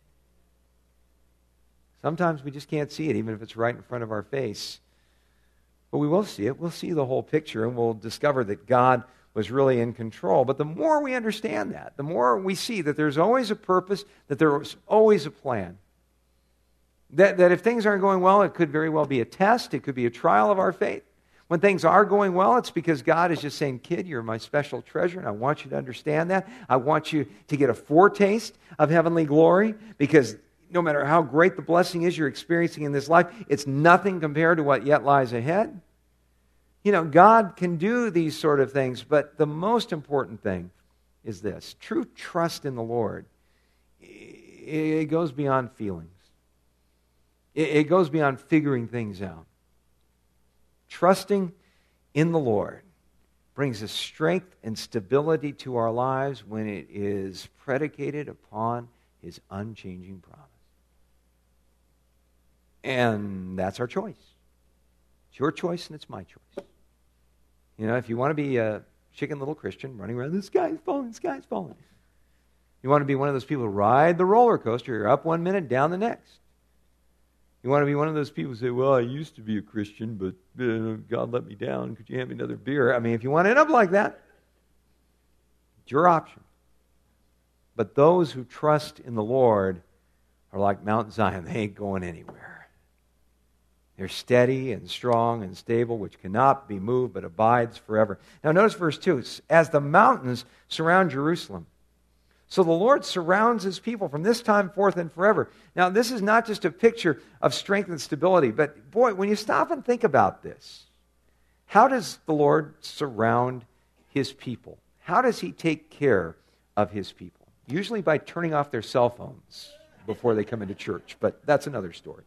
Sometimes we just can't see it, even if it's right in front of our face. But we will see it. We'll see the whole picture, and we'll discover that God was really in control. But the more we understand that, the more we see that there's always a purpose, that there's always a plan. That if things aren't going well, it could very well be a test. It could be a trial of our faith. When things are going well, it's because God is just saying, kid, you're my special treasure, and I want you to understand that. I want you to get a foretaste of heavenly glory, because no matter how great the blessing is you're experiencing in this life, it's nothing compared to what yet lies ahead. God can do these sort of things, but the most important thing is this. True trust in the Lord, it goes beyond feelings. It goes beyond figuring things out. Trusting in the Lord brings a strength and stability to our lives when it is predicated upon His unchanging promise. And that's our choice. It's your choice and it's my choice. If you want to be a chicken little Christian running around, the sky's falling, the sky's falling. You want to be one of those people who ride the roller coaster, you're up 1 minute, down the next. You want to be one of those people who say, well, I used to be a Christian, but God let me down. Could you hand me another beer? I mean, if you want to end up like that, it's your option. But those who trust in the Lord are like Mount Zion. They ain't going anywhere. They're steady and strong and stable, which cannot be moved, but abides forever. Now notice verse 2. As the mountains surround Jerusalem, so the Lord surrounds His people from this time forth and forever. Now, this is not just a picture of strength and stability, but boy, when you stop and think about this, how does the Lord surround His people? How does He take care of His people? Usually by turning off their cell phones before they come into church, but that's another story.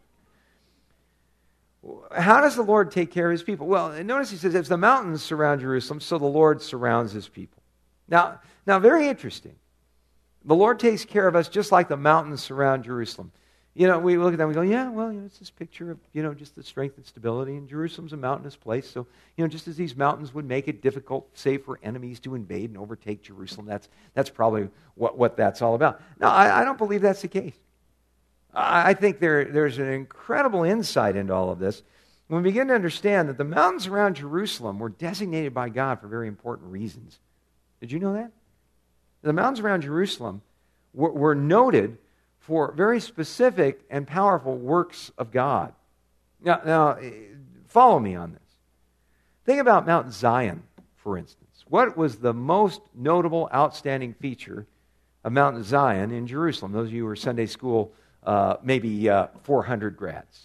How does the Lord take care of His people? Well, notice He says, as the mountains surround Jerusalem, so the Lord surrounds His people. Now, very interesting. The Lord takes care of us just like the mountains surround Jerusalem. We look at that and we go, yeah, well, it's this picture of, just the strength and stability. And Jerusalem's a mountainous place. So, just as these mountains would make it difficult, say, for enemies to invade and overtake Jerusalem, that's probably what that's all about. No, I don't believe that's the case. I think there's an incredible insight into all of this when we begin to understand that the mountains around Jerusalem were designated by God for very important reasons. Did you know that? The mountains around Jerusalem were noted for very specific and powerful works of God. Now, follow me on this. Think about Mount Zion, for instance. What was the most notable, outstanding feature of Mount Zion in Jerusalem? Those of you who were Sunday school, maybe 400 grads.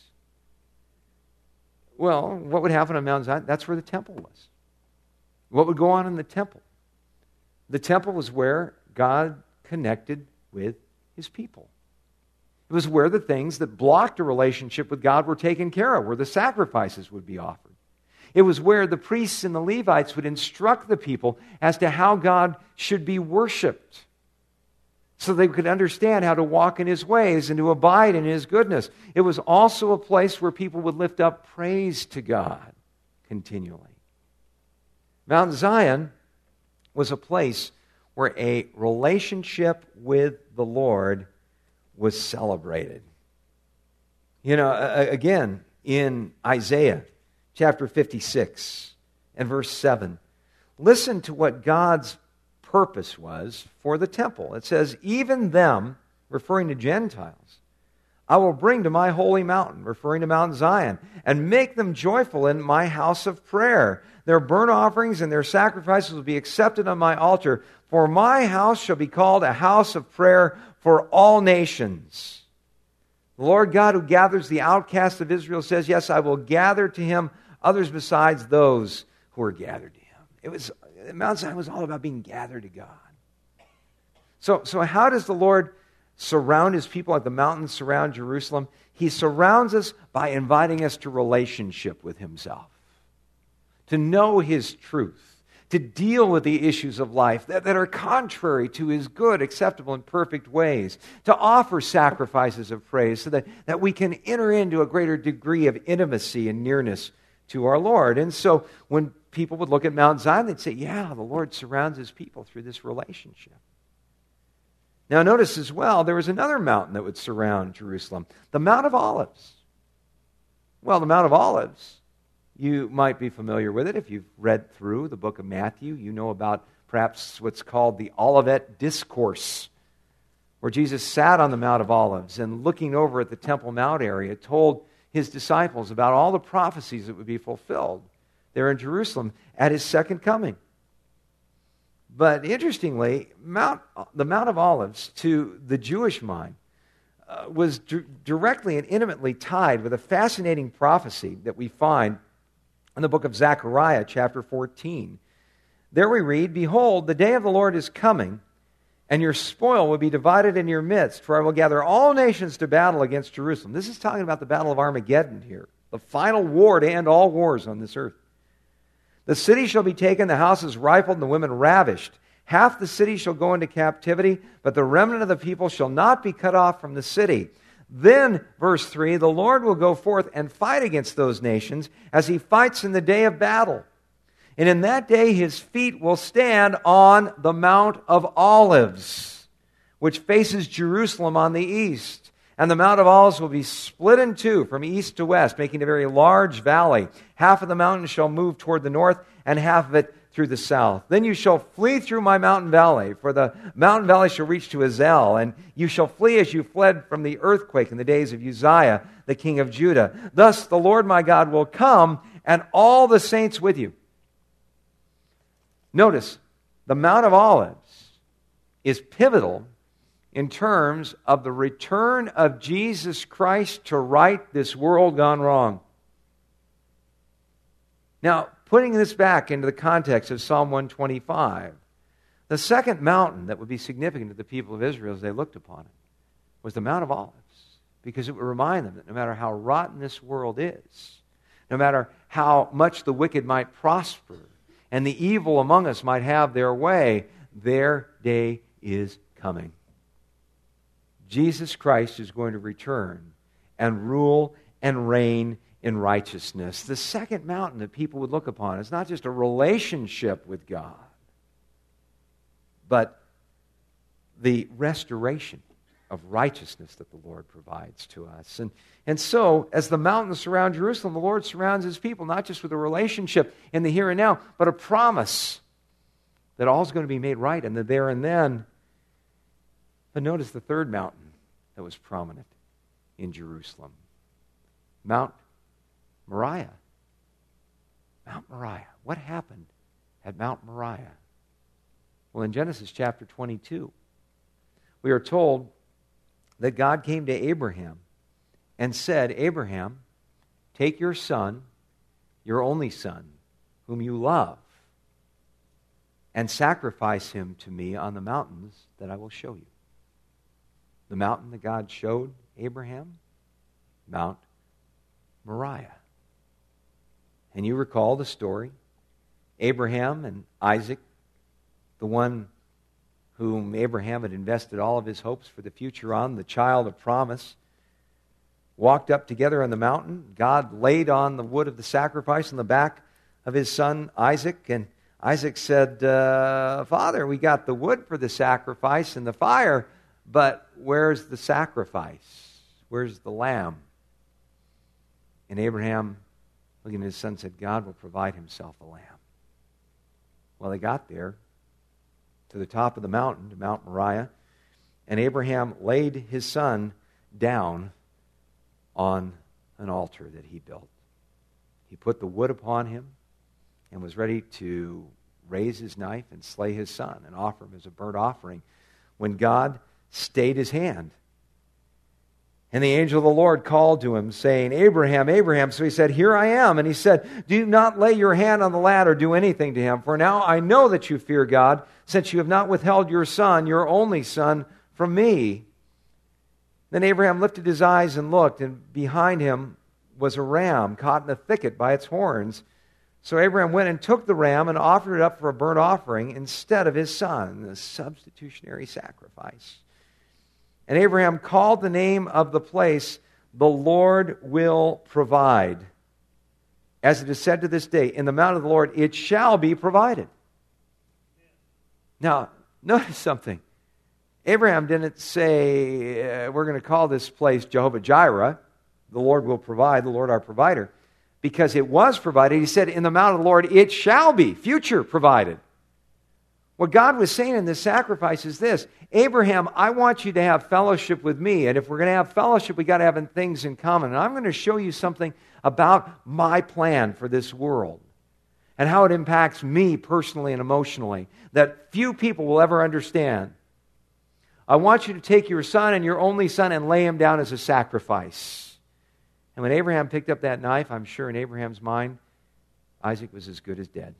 Well, what would happen on Mount Zion? That's where the temple was. What would go on in the temple? The temple was where God connected with His people. It was where the things that blocked a relationship with God were taken care of, where the sacrifices would be offered. It was where the priests and the Levites would instruct the people as to how God should be worshiped, so they could understand how to walk in His ways and to abide in His goodness. It was also a place where people would lift up praise to God continually. Mount Zion was a place where a relationship with the Lord was celebrated. You know, again, in Isaiah chapter 56 and verse 7, listen to what God's purpose was for the temple. It says, even them, referring to Gentiles, I will bring to my holy mountain, referring to Mount Zion, and make them joyful in my house of prayer. Their burnt offerings and their sacrifices will be accepted on my altar, for my house shall be called a house of prayer for all nations. The Lord God who gathers the outcasts of Israel says, yes, I will gather to Him others besides those who are gathered to Him. Mount Zion was all about being gathered to God. So how does the Lord surround His people like the mountains surround Jerusalem? He surrounds us by inviting us to relationship with Himself, to know His truth, to deal with the issues of life that are contrary to His good, acceptable, and perfect ways, to offer sacrifices of praise so that we can enter into a greater degree of intimacy and nearness to our Lord. And so when people would look at Mount Zion, they'd say, yeah, the Lord surrounds His people through this relationship. Now notice as well, there was another mountain that would surround Jerusalem, the Mount of Olives. Well, the Mount of Olives, you might be familiar with it if you've read through the book of Matthew. You know about perhaps what's called the Olivet Discourse, where Jesus sat on the Mount of Olives and looking over at the Temple Mount area told His disciples about all the prophecies that would be fulfilled there in Jerusalem at His second coming. But interestingly, the Mount of Olives to the Jewish mind was directly and intimately tied with a fascinating prophecy that we find in the book of Zechariah, chapter 14. There we read, behold, the day of the Lord is coming, and your spoil will be divided in your midst, for I will gather all nations to battle against Jerusalem. This is talking about the battle of Armageddon here, the final war to end all wars on this earth. The city shall be taken, the houses rifled, and the women ravished. Half the city shall go into captivity, but the remnant of the people shall not be cut off from the city. Then, verse 3, the Lord will go forth and fight against those nations as He fights in the day of battle. And in that day His feet will stand on the Mount of Olives, which faces Jerusalem on the east. And the Mount of Olives will be split in two from east to west, making a very large valley. Half of the mountain shall move toward the north, and half of it through the south. Then you shall flee through my mountain valley, for the mountain valley shall reach to Azel, and you shall flee as you fled from the earthquake in the days of Uzziah, the king of Judah. Thus the Lord my God will come, and all the saints with you. Notice, the Mount of Olives is pivotal in terms of the return of Jesus Christ to right this world gone wrong. Now, putting this back into the context of Psalm 125, the second mountain that would be significant to the people of Israel as they looked upon it was the Mount of Olives, because it would remind them that no matter how rotten this world is, no matter how much the wicked might prosper, and the evil among us might have their way, their day is coming. Jesus Christ is going to return and rule and reign in righteousness. The second mountain that people would look upon is not just a relationship with God, but the restoration of righteousness that the Lord provides to us. And so, as the mountains surround Jerusalem, the Lord surrounds His people, not just with a relationship in the here and now, but a promise that all is going to be made right in the there and then. But notice the third mountain that was prominent in Jerusalem. Mount Moriah. Mount Moriah. What happened at Mount Moriah? Well, in Genesis chapter 22, we are told that God came to Abraham and said, Abraham, take your son, your only son, whom you love, and sacrifice him to me on the mountains that I will show you. The mountain that God showed Abraham, Mount Moriah. And you recall the story. Abraham and Isaac, the one whom Abraham had invested all of his hopes for the future on, the child of promise, walked up together on the mountain. God laid on the wood of the sacrifice on the back of his son Isaac, and Isaac said, Father, we got the wood for the sacrifice and the fire, but where's the sacrifice? Where's the lamb? And Abraham, looking at his son, said, God will provide himself a lamb. Well, they got there to the top of the mountain, to Mount Moriah, and Abraham laid his son down on an altar that he built. He put the wood upon him and was ready to raise his knife and slay his son and offer him as a burnt offering when God stayed his hand. And the angel of the Lord called to him, saying, Abraham, Abraham. So he said, Here I am. And he said, Do not lay your hand on the lad or do anything to him, for now I know that you fear God, since you have not withheld your son, your only son, from me. Then Abraham lifted his eyes and looked, and behind him was a ram caught in a thicket by its horns. So Abraham went and took the ram and offered it up for a burnt offering instead of his son, the substitutionary sacrifice. And Abraham called the name of the place, The Lord Will Provide. As it is said to this day, in the mount of the Lord it shall be provided. Now, notice something. Abraham didn't say, we're going to call this place Jehovah Jireh, the Lord will provide, the Lord our provider, because it was provided. He said, in the mount of the Lord it shall be, future provided. What God was saying in this sacrifice is this: Abraham, I want you to have fellowship with me, and if we're going to have fellowship, we've got to have things in common. And I'm going to show you something about my plan for this world and how it impacts me personally and emotionally that few people will ever understand. I want you to take your son and your only son and lay him down as a sacrifice. And when Abraham picked up that knife, I'm sure in Abraham's mind, Isaac was as good as dead.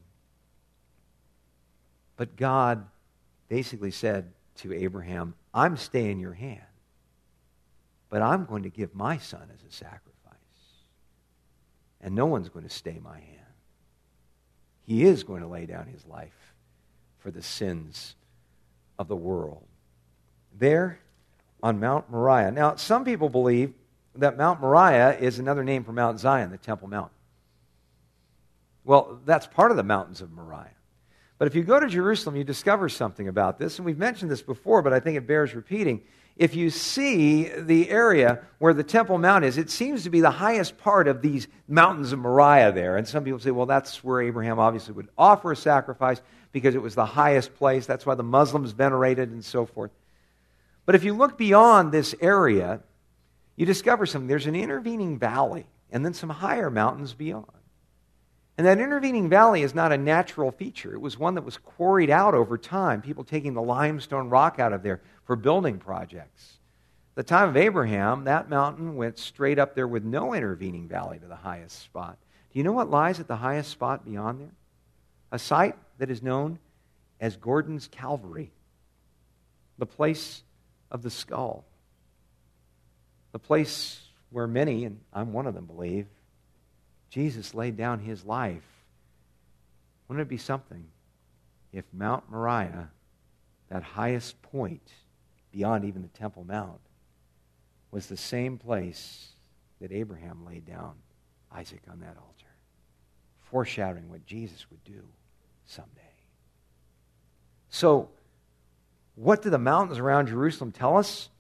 But God basically said to Abraham, I'm staying your hand, but I'm going to give my son as a sacrifice. And no one's going to stay my hand. He is going to lay down his life for the sins of the world. There on Mount Moriah. Now, some people believe that Mount Moriah is another name for Mount Zion, the Temple Mount. Well, that's part of the mountains of Moriah. But if you go to Jerusalem, you discover something about this, and we've mentioned this before, but I think it bears repeating. If you see the area where the Temple Mount is, it seems to be the highest part of these mountains of Moriah there. And some people say, well, that's where Abraham obviously would offer a sacrifice because it was the highest place. That's why the Muslims venerated and so forth. But if you look beyond this area, you discover something. There's an intervening valley and then some higher mountains beyond. And that intervening valley is not a natural feature. It was one that was quarried out over time, people taking the limestone rock out of there for building projects. At the time of Abraham, that mountain went straight up there with no intervening valley to the highest spot. Do you know what lies at the highest spot beyond there? A site that is known as Gordon's Calvary, the place of the skull, the place where many, and I'm one of them, believe, Jesus laid down his life. Wouldn't it be something if Mount Moriah, that highest point beyond even the Temple Mount, was the same place that Abraham laid down Isaac on that altar, foreshadowing what Jesus would do someday. So, what do the mountains around Jerusalem tell us?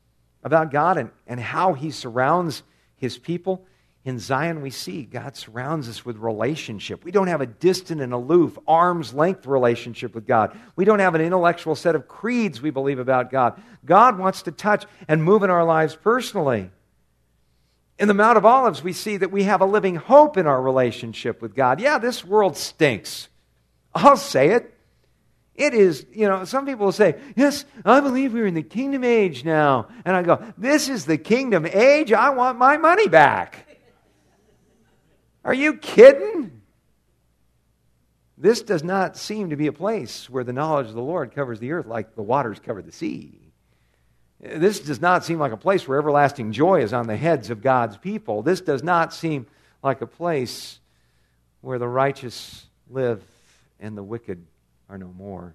about God and how He surrounds His people, in Zion we see God surrounds us with relationship. We don't have a distant and aloof, arm's length relationship with God. We don't have an intellectual set of creeds we believe about God. God wants to touch and move in our lives personally. In the Mount of Olives, we see that we have a living hope in our relationship with God. Yeah, this world stinks. I'll say it. It is, some people will say, yes, I believe we're in the kingdom age now. And I go, this is the kingdom age? I want my money back. Are you kidding? This does not seem to be a place where the knowledge of the Lord covers the earth like the waters cover the sea. This does not seem like a place where everlasting joy is on the heads of God's people. This does not seem like a place where the righteous live and the wicked are no more.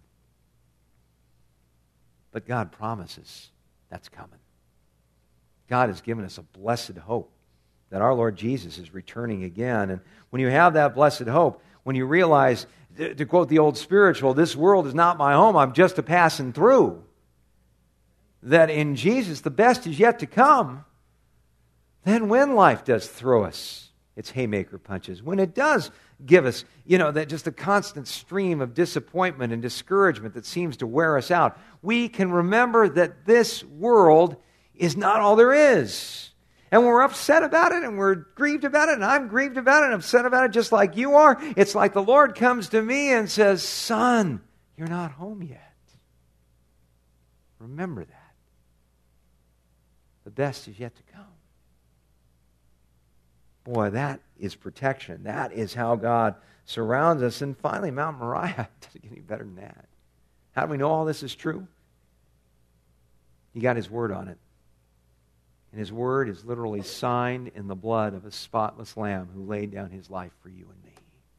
But God promises that's coming. God has given us a blessed hope that our Lord Jesus is returning again. And when you have that blessed hope, when you realize, to quote the old spiritual, this world is not my home, I'm just a passing through, that in Jesus the best is yet to come, then when life does throw us its haymaker punches, when it does give us, that just a constant stream of disappointment and discouragement that seems to wear us out, we can remember that this world is not all there is. And when we're upset about it and we're grieved about it and I'm grieved about it and upset about it just like you are, it's like the Lord comes to me and says, son, you're not home yet. Remember that. The best is yet to come. Boy, that is protection. That is how God surrounds us. And finally, Mount Moriah doesn't get any better than that. How do we know all this is true? He got His word on it. And His word is literally signed in the blood of a spotless lamb who laid down His life for you and me.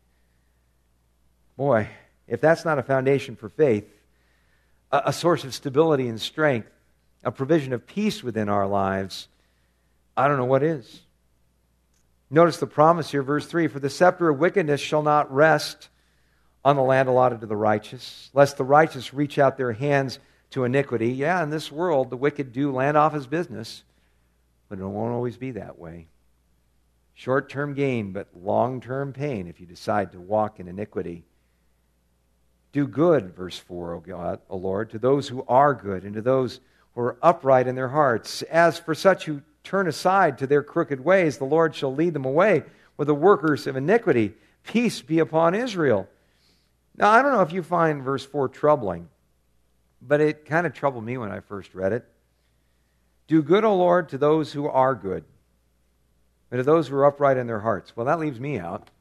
Boy, if that's not a foundation for faith, a source of stability and strength, a provision of peace within our lives, I don't know what is. Notice the promise here, verse 3, for the scepter of wickedness shall not rest on the land allotted to the righteous, lest the righteous reach out their hands to iniquity. Yeah, in this world, the wicked do land off his business, but it won't always be that way. Short-term gain, but long-term pain if you decide to walk in iniquity. Do good, verse 4, O God, O Lord, to those who are good and to those who are upright in their hearts. As for such who turn aside to their crooked ways, the Lord shall lead them away with the workers of iniquity. Peace be upon Israel. Now, I don't know if you find verse 4 troubling, but it kind of troubled me when I first read it. Do good, O Lord, to those who are good, and to those who are upright in their hearts. Well, that leaves me out.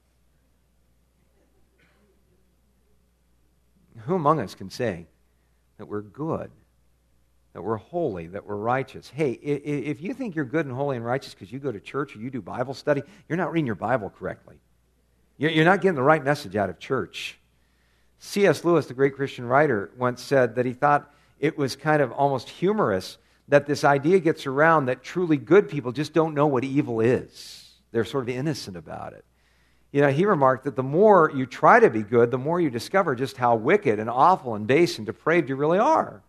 Who among us can say that we're good, that we're holy, that we're righteous? Hey, if you think you're good and holy and righteous because you go to church or you do Bible study, you're not reading your Bible correctly. You're not getting the right message out of church. C.S. Lewis, the great Christian writer, once said that he thought it was kind of almost humorous that this idea gets around that truly good people just don't know what evil is. They're sort of innocent about it. He remarked that the more you try to be good, the more you discover just how wicked and awful and base and depraved you really are.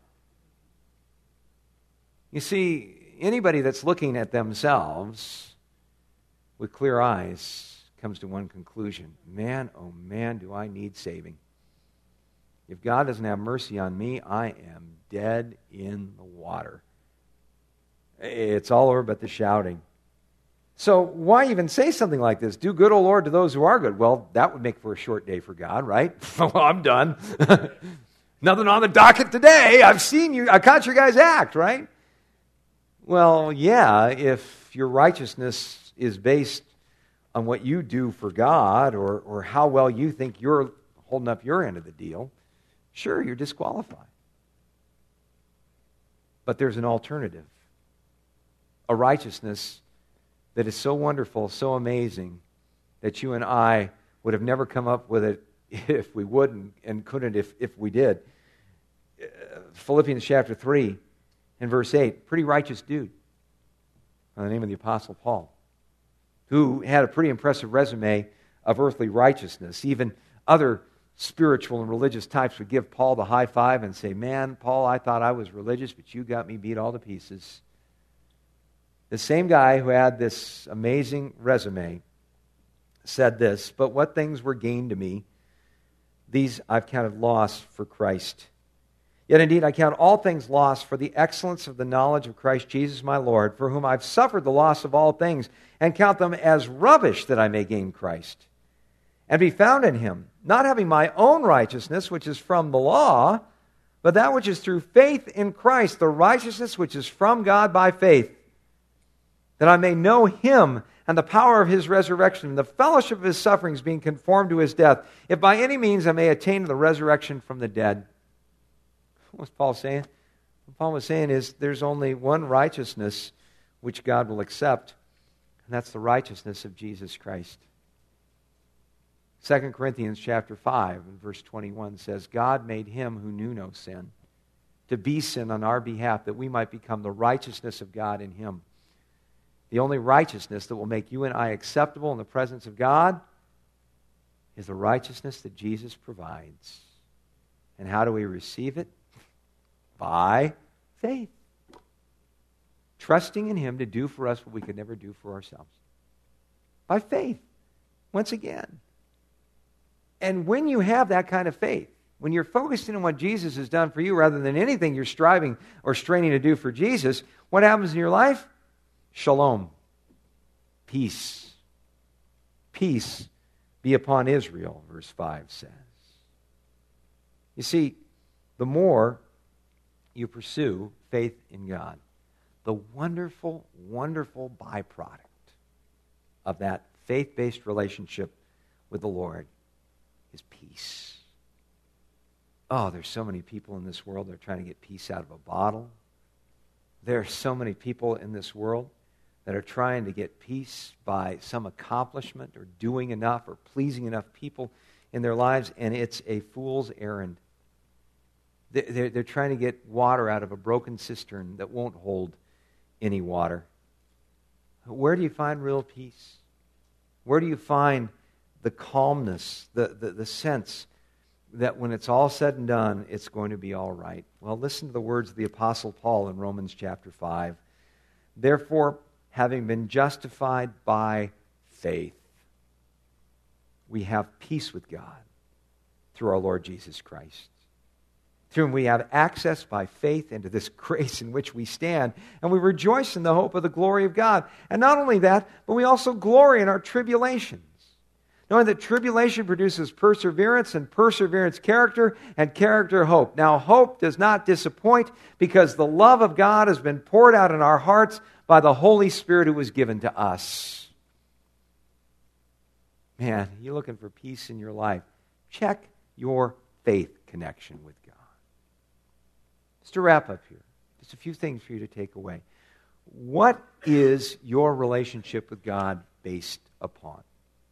You see, anybody that's looking at themselves with clear eyes comes to one conclusion. Man, oh man, do I need saving. If God doesn't have mercy on me, I am dead in the water. It's all over but the shouting. So why even say something like this? Do good, O Lord, to those who are good. Well, that would make for a short day for God, right? Well, I'm done. Nothing on the docket today. I've seen you. I caught you guys act, right? Well, yeah, if your righteousness is based on what you do for God or how well you think you're holding up your end of the deal, sure, you're disqualified. But there's an alternative. A righteousness that is so wonderful, so amazing, that you and I would have never come up with it if we wouldn't and couldn't if we did. Philippians chapter 3 and verse 8, pretty righteous dude by the name of the Apostle Paul, who had a pretty impressive resume of earthly righteousness. Even other spiritual and religious types would give Paul the high five and say, man, Paul, I thought I was religious, but you got me beat all to pieces. The same guy who had this amazing resume said this, "But what things were gained to me, these I've counted loss for Christ. Yet indeed I count all things lost for the excellence of the knowledge of Christ Jesus my Lord, for whom I've suffered the loss of all things, and count them as rubbish that I may gain Christ, and be found in him, not having my own righteousness, which is from the law, but that which is through faith in Christ, the righteousness which is from God by faith, that I may know him and the power of his resurrection, and the fellowship of his sufferings, being conformed to his death, if by any means I may attain to the resurrection from the dead." What's Paul saying? What Paul was saying is there's only one righteousness which God will accept, and that's the righteousness of Jesus Christ. 2 Corinthians chapter 5 and verse 21 says, "God made him who knew no sin to be sin on our behalf, that we might become the righteousness of God in him." The only righteousness that will make you and I acceptable in the presence of God is the righteousness that Jesus provides. And how do we receive it? By faith. Trusting in him to do for us what we could never do for ourselves. By faith. Once again. And when you have that kind of faith, when you're focused in on what Jesus has done for you rather than anything you're striving or straining to do for Jesus, what happens in your life? Shalom. Peace. Peace be upon Israel, verse 5 says. You see, the more you pursue faith in God, the wonderful, wonderful byproduct of that faith-based relationship with the Lord is peace. Oh, there's so many people in this world that are trying to get peace out of a bottle. There are so many people in this world that are trying to get peace by some accomplishment or doing enough or pleasing enough people in their lives, and it's a fool's errand. They're trying to get water out of a broken cistern that won't hold any water. Where do you find real peace? Where do you find the calmness, the sense that when it's all said and done, it's going to be all right? Well, listen to the words of the Apostle Paul in Romans chapter 5. "Therefore, having been justified by faith, we have peace with God through our Lord Jesus Christ, through whom we have access by faith into this grace in which we stand, and we rejoice in the hope of the glory of God. And not only that, but we also glory in our tribulations, knowing that tribulation produces perseverance, and perseverance character, and character hope. Now hope does not disappoint, because the love of God has been poured out in our hearts by the Holy Spirit who was given to us." Man, you looking for peace in your life? Check your faith connection with God. Just to wrap up here, just a few things for you to take away. What is your relationship with God based upon?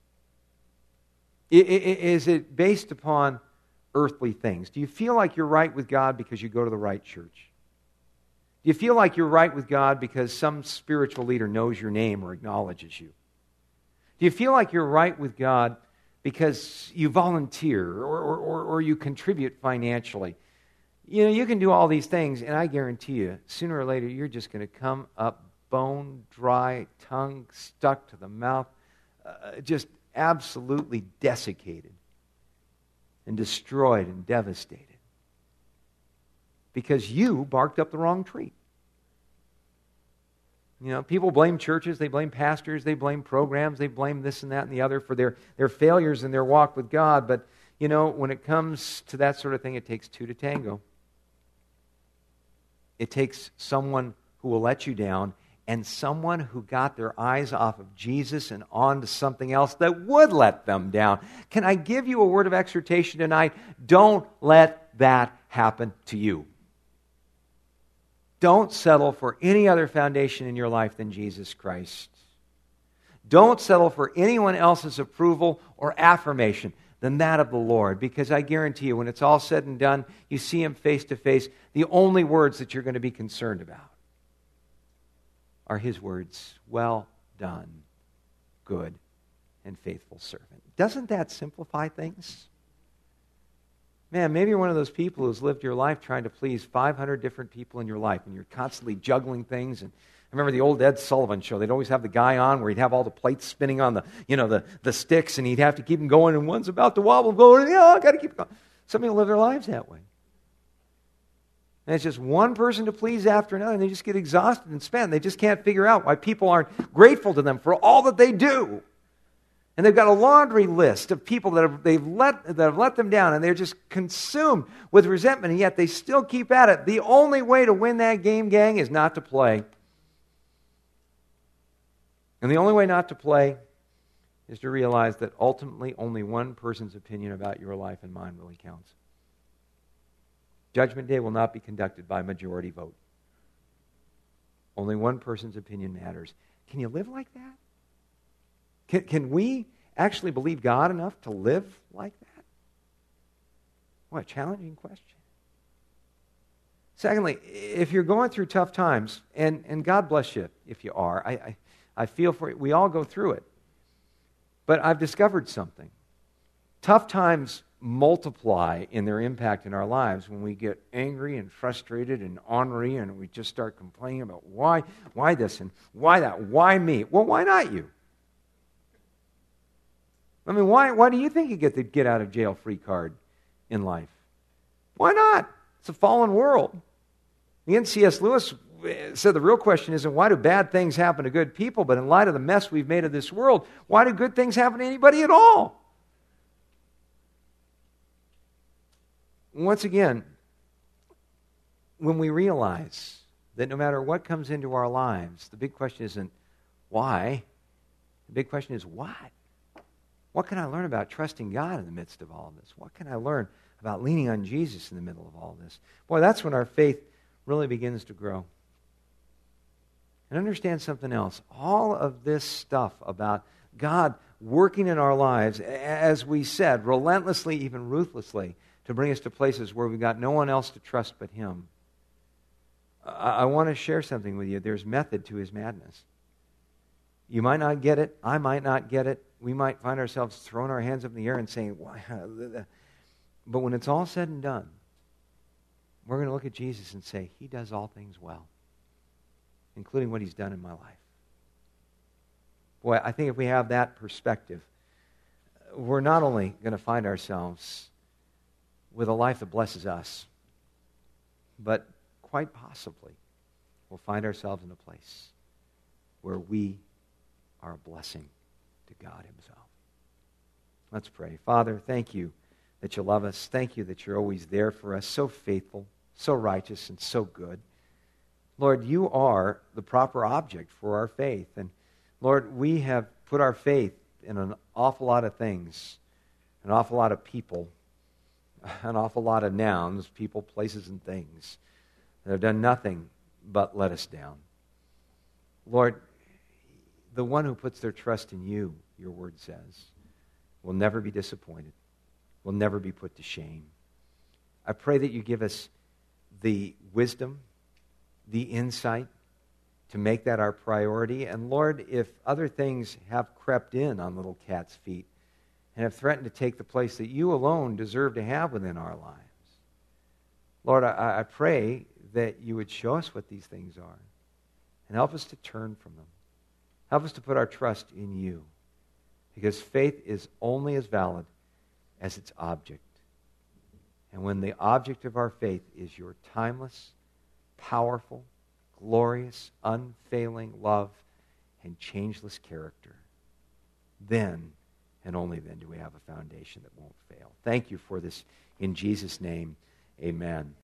Is it based upon earthly things? Do you feel like you're right with God because you go to the right church? Do you feel like you're right with God because some spiritual leader knows your name or acknowledges you? Do you feel like you're right with God because you volunteer or you contribute financially? You know, you can do all these things, and I guarantee you, sooner or later, you're just going to come up bone dry, tongue stuck to the mouth, just absolutely desiccated and destroyed and devastated because you barked up the wrong tree. You know, people blame churches, they blame pastors, they blame programs, they blame this and that and the other for their failures in their walk with God. But, you know, when it comes to that sort of thing, it takes two to tango. It takes someone who will let you down and someone who got their eyes off of Jesus and on to something else that would let them down. Can I give you a word of exhortation tonight? Don't let that happen to you. Don't settle for any other foundation in your life than Jesus Christ. Don't settle for anyone else's approval or affirmation than that of the Lord, because I guarantee you, when it's all said and done, you see Him face to face, the only words that you're going to be concerned about are His words, "Well done, good and faithful servant." Doesn't that simplify things? Man, maybe you're one of those people who's lived your life trying to please 500 different people in your life, and you're constantly juggling things and I remember the old Ed Sullivan show. They'd always have the guy on where he'd have all the plates spinning on the sticks, and he'd have to keep them going, and one's about to wobble, going, I got to keep going. Some people live their lives that way. And it's just one person to please after another, and they just get exhausted and spent. They just can't figure out why people aren't grateful to them for all that they do. And they've got a laundry list of people that have let them down, and they're just consumed with resentment, and yet they still keep at it. The only way to win that game, gang, is not to play. And the only way not to play is to realize that ultimately only one person's opinion about your life and mine really counts. Judgment Day will not be conducted by majority vote. Only one person's opinion matters. Can you live like that? Can we actually believe God enough to live like that? What a challenging question. Secondly, if you're going through tough times, and God bless you if you are, I feel for it. We all go through it. But I've discovered something. Tough times multiply in their impact in our lives when we get angry and frustrated and ornery, and we just start complaining about why this and why that, why me? Well, why not you? I mean, why do you think you get the get out of jail free card in life? Why not? It's a fallen world. Again, C.S. Lewis said the real question isn't why do bad things happen to good people, but in light of the mess we've made of this world, why do good things happen to anybody at all? Once again, when we realize that no matter what comes into our lives, the big question isn't why. The big question is what? What can I learn about trusting God in the midst of all of this? What can I learn about leaning on Jesus in the middle of all this? Boy, that's when our faith really begins to grow. And understand something else. All of this stuff about God working in our lives, as we said, relentlessly, even ruthlessly, to bring us to places where we've got no one else to trust but Him. I want to share something with you. There's method to His madness. You might not get it. I might not get it. We might find ourselves throwing our hands up in the air and saying, why? But when it's all said and done, we're going to look at Jesus and say, He does all things well, including what He's done in my life. Boy, I think if we have that perspective, we're not only going to find ourselves with a life that blesses us, but quite possibly we'll find ourselves in a place where we are a blessing to God Himself. Let's pray. Father, thank You that You love us. Thank You that You're always there for us, so faithful, so righteous, and so good. Lord, You are the proper object for our faith. And Lord, we have put our faith in an awful lot of things, an awful lot of people, an awful lot of nouns, people, places, and things that have done nothing but let us down. Lord, the one who puts their trust in You, Your word says, will never be disappointed, will never be put to shame. I pray that You give us the wisdom, the insight to make that our priority. And Lord, if other things have crept in on little cat's feet and have threatened to take the place that You alone deserve to have within our lives, Lord, I pray that You would show us what these things are and help us to turn from them. Help us to put our trust in You, because faith is only as valid as its object. And when the object of our faith is Your timeless, powerful, glorious, unfailing love and changeless character, then and only then do we have a foundation that won't fail. Thank You for this in Jesus' name. Amen.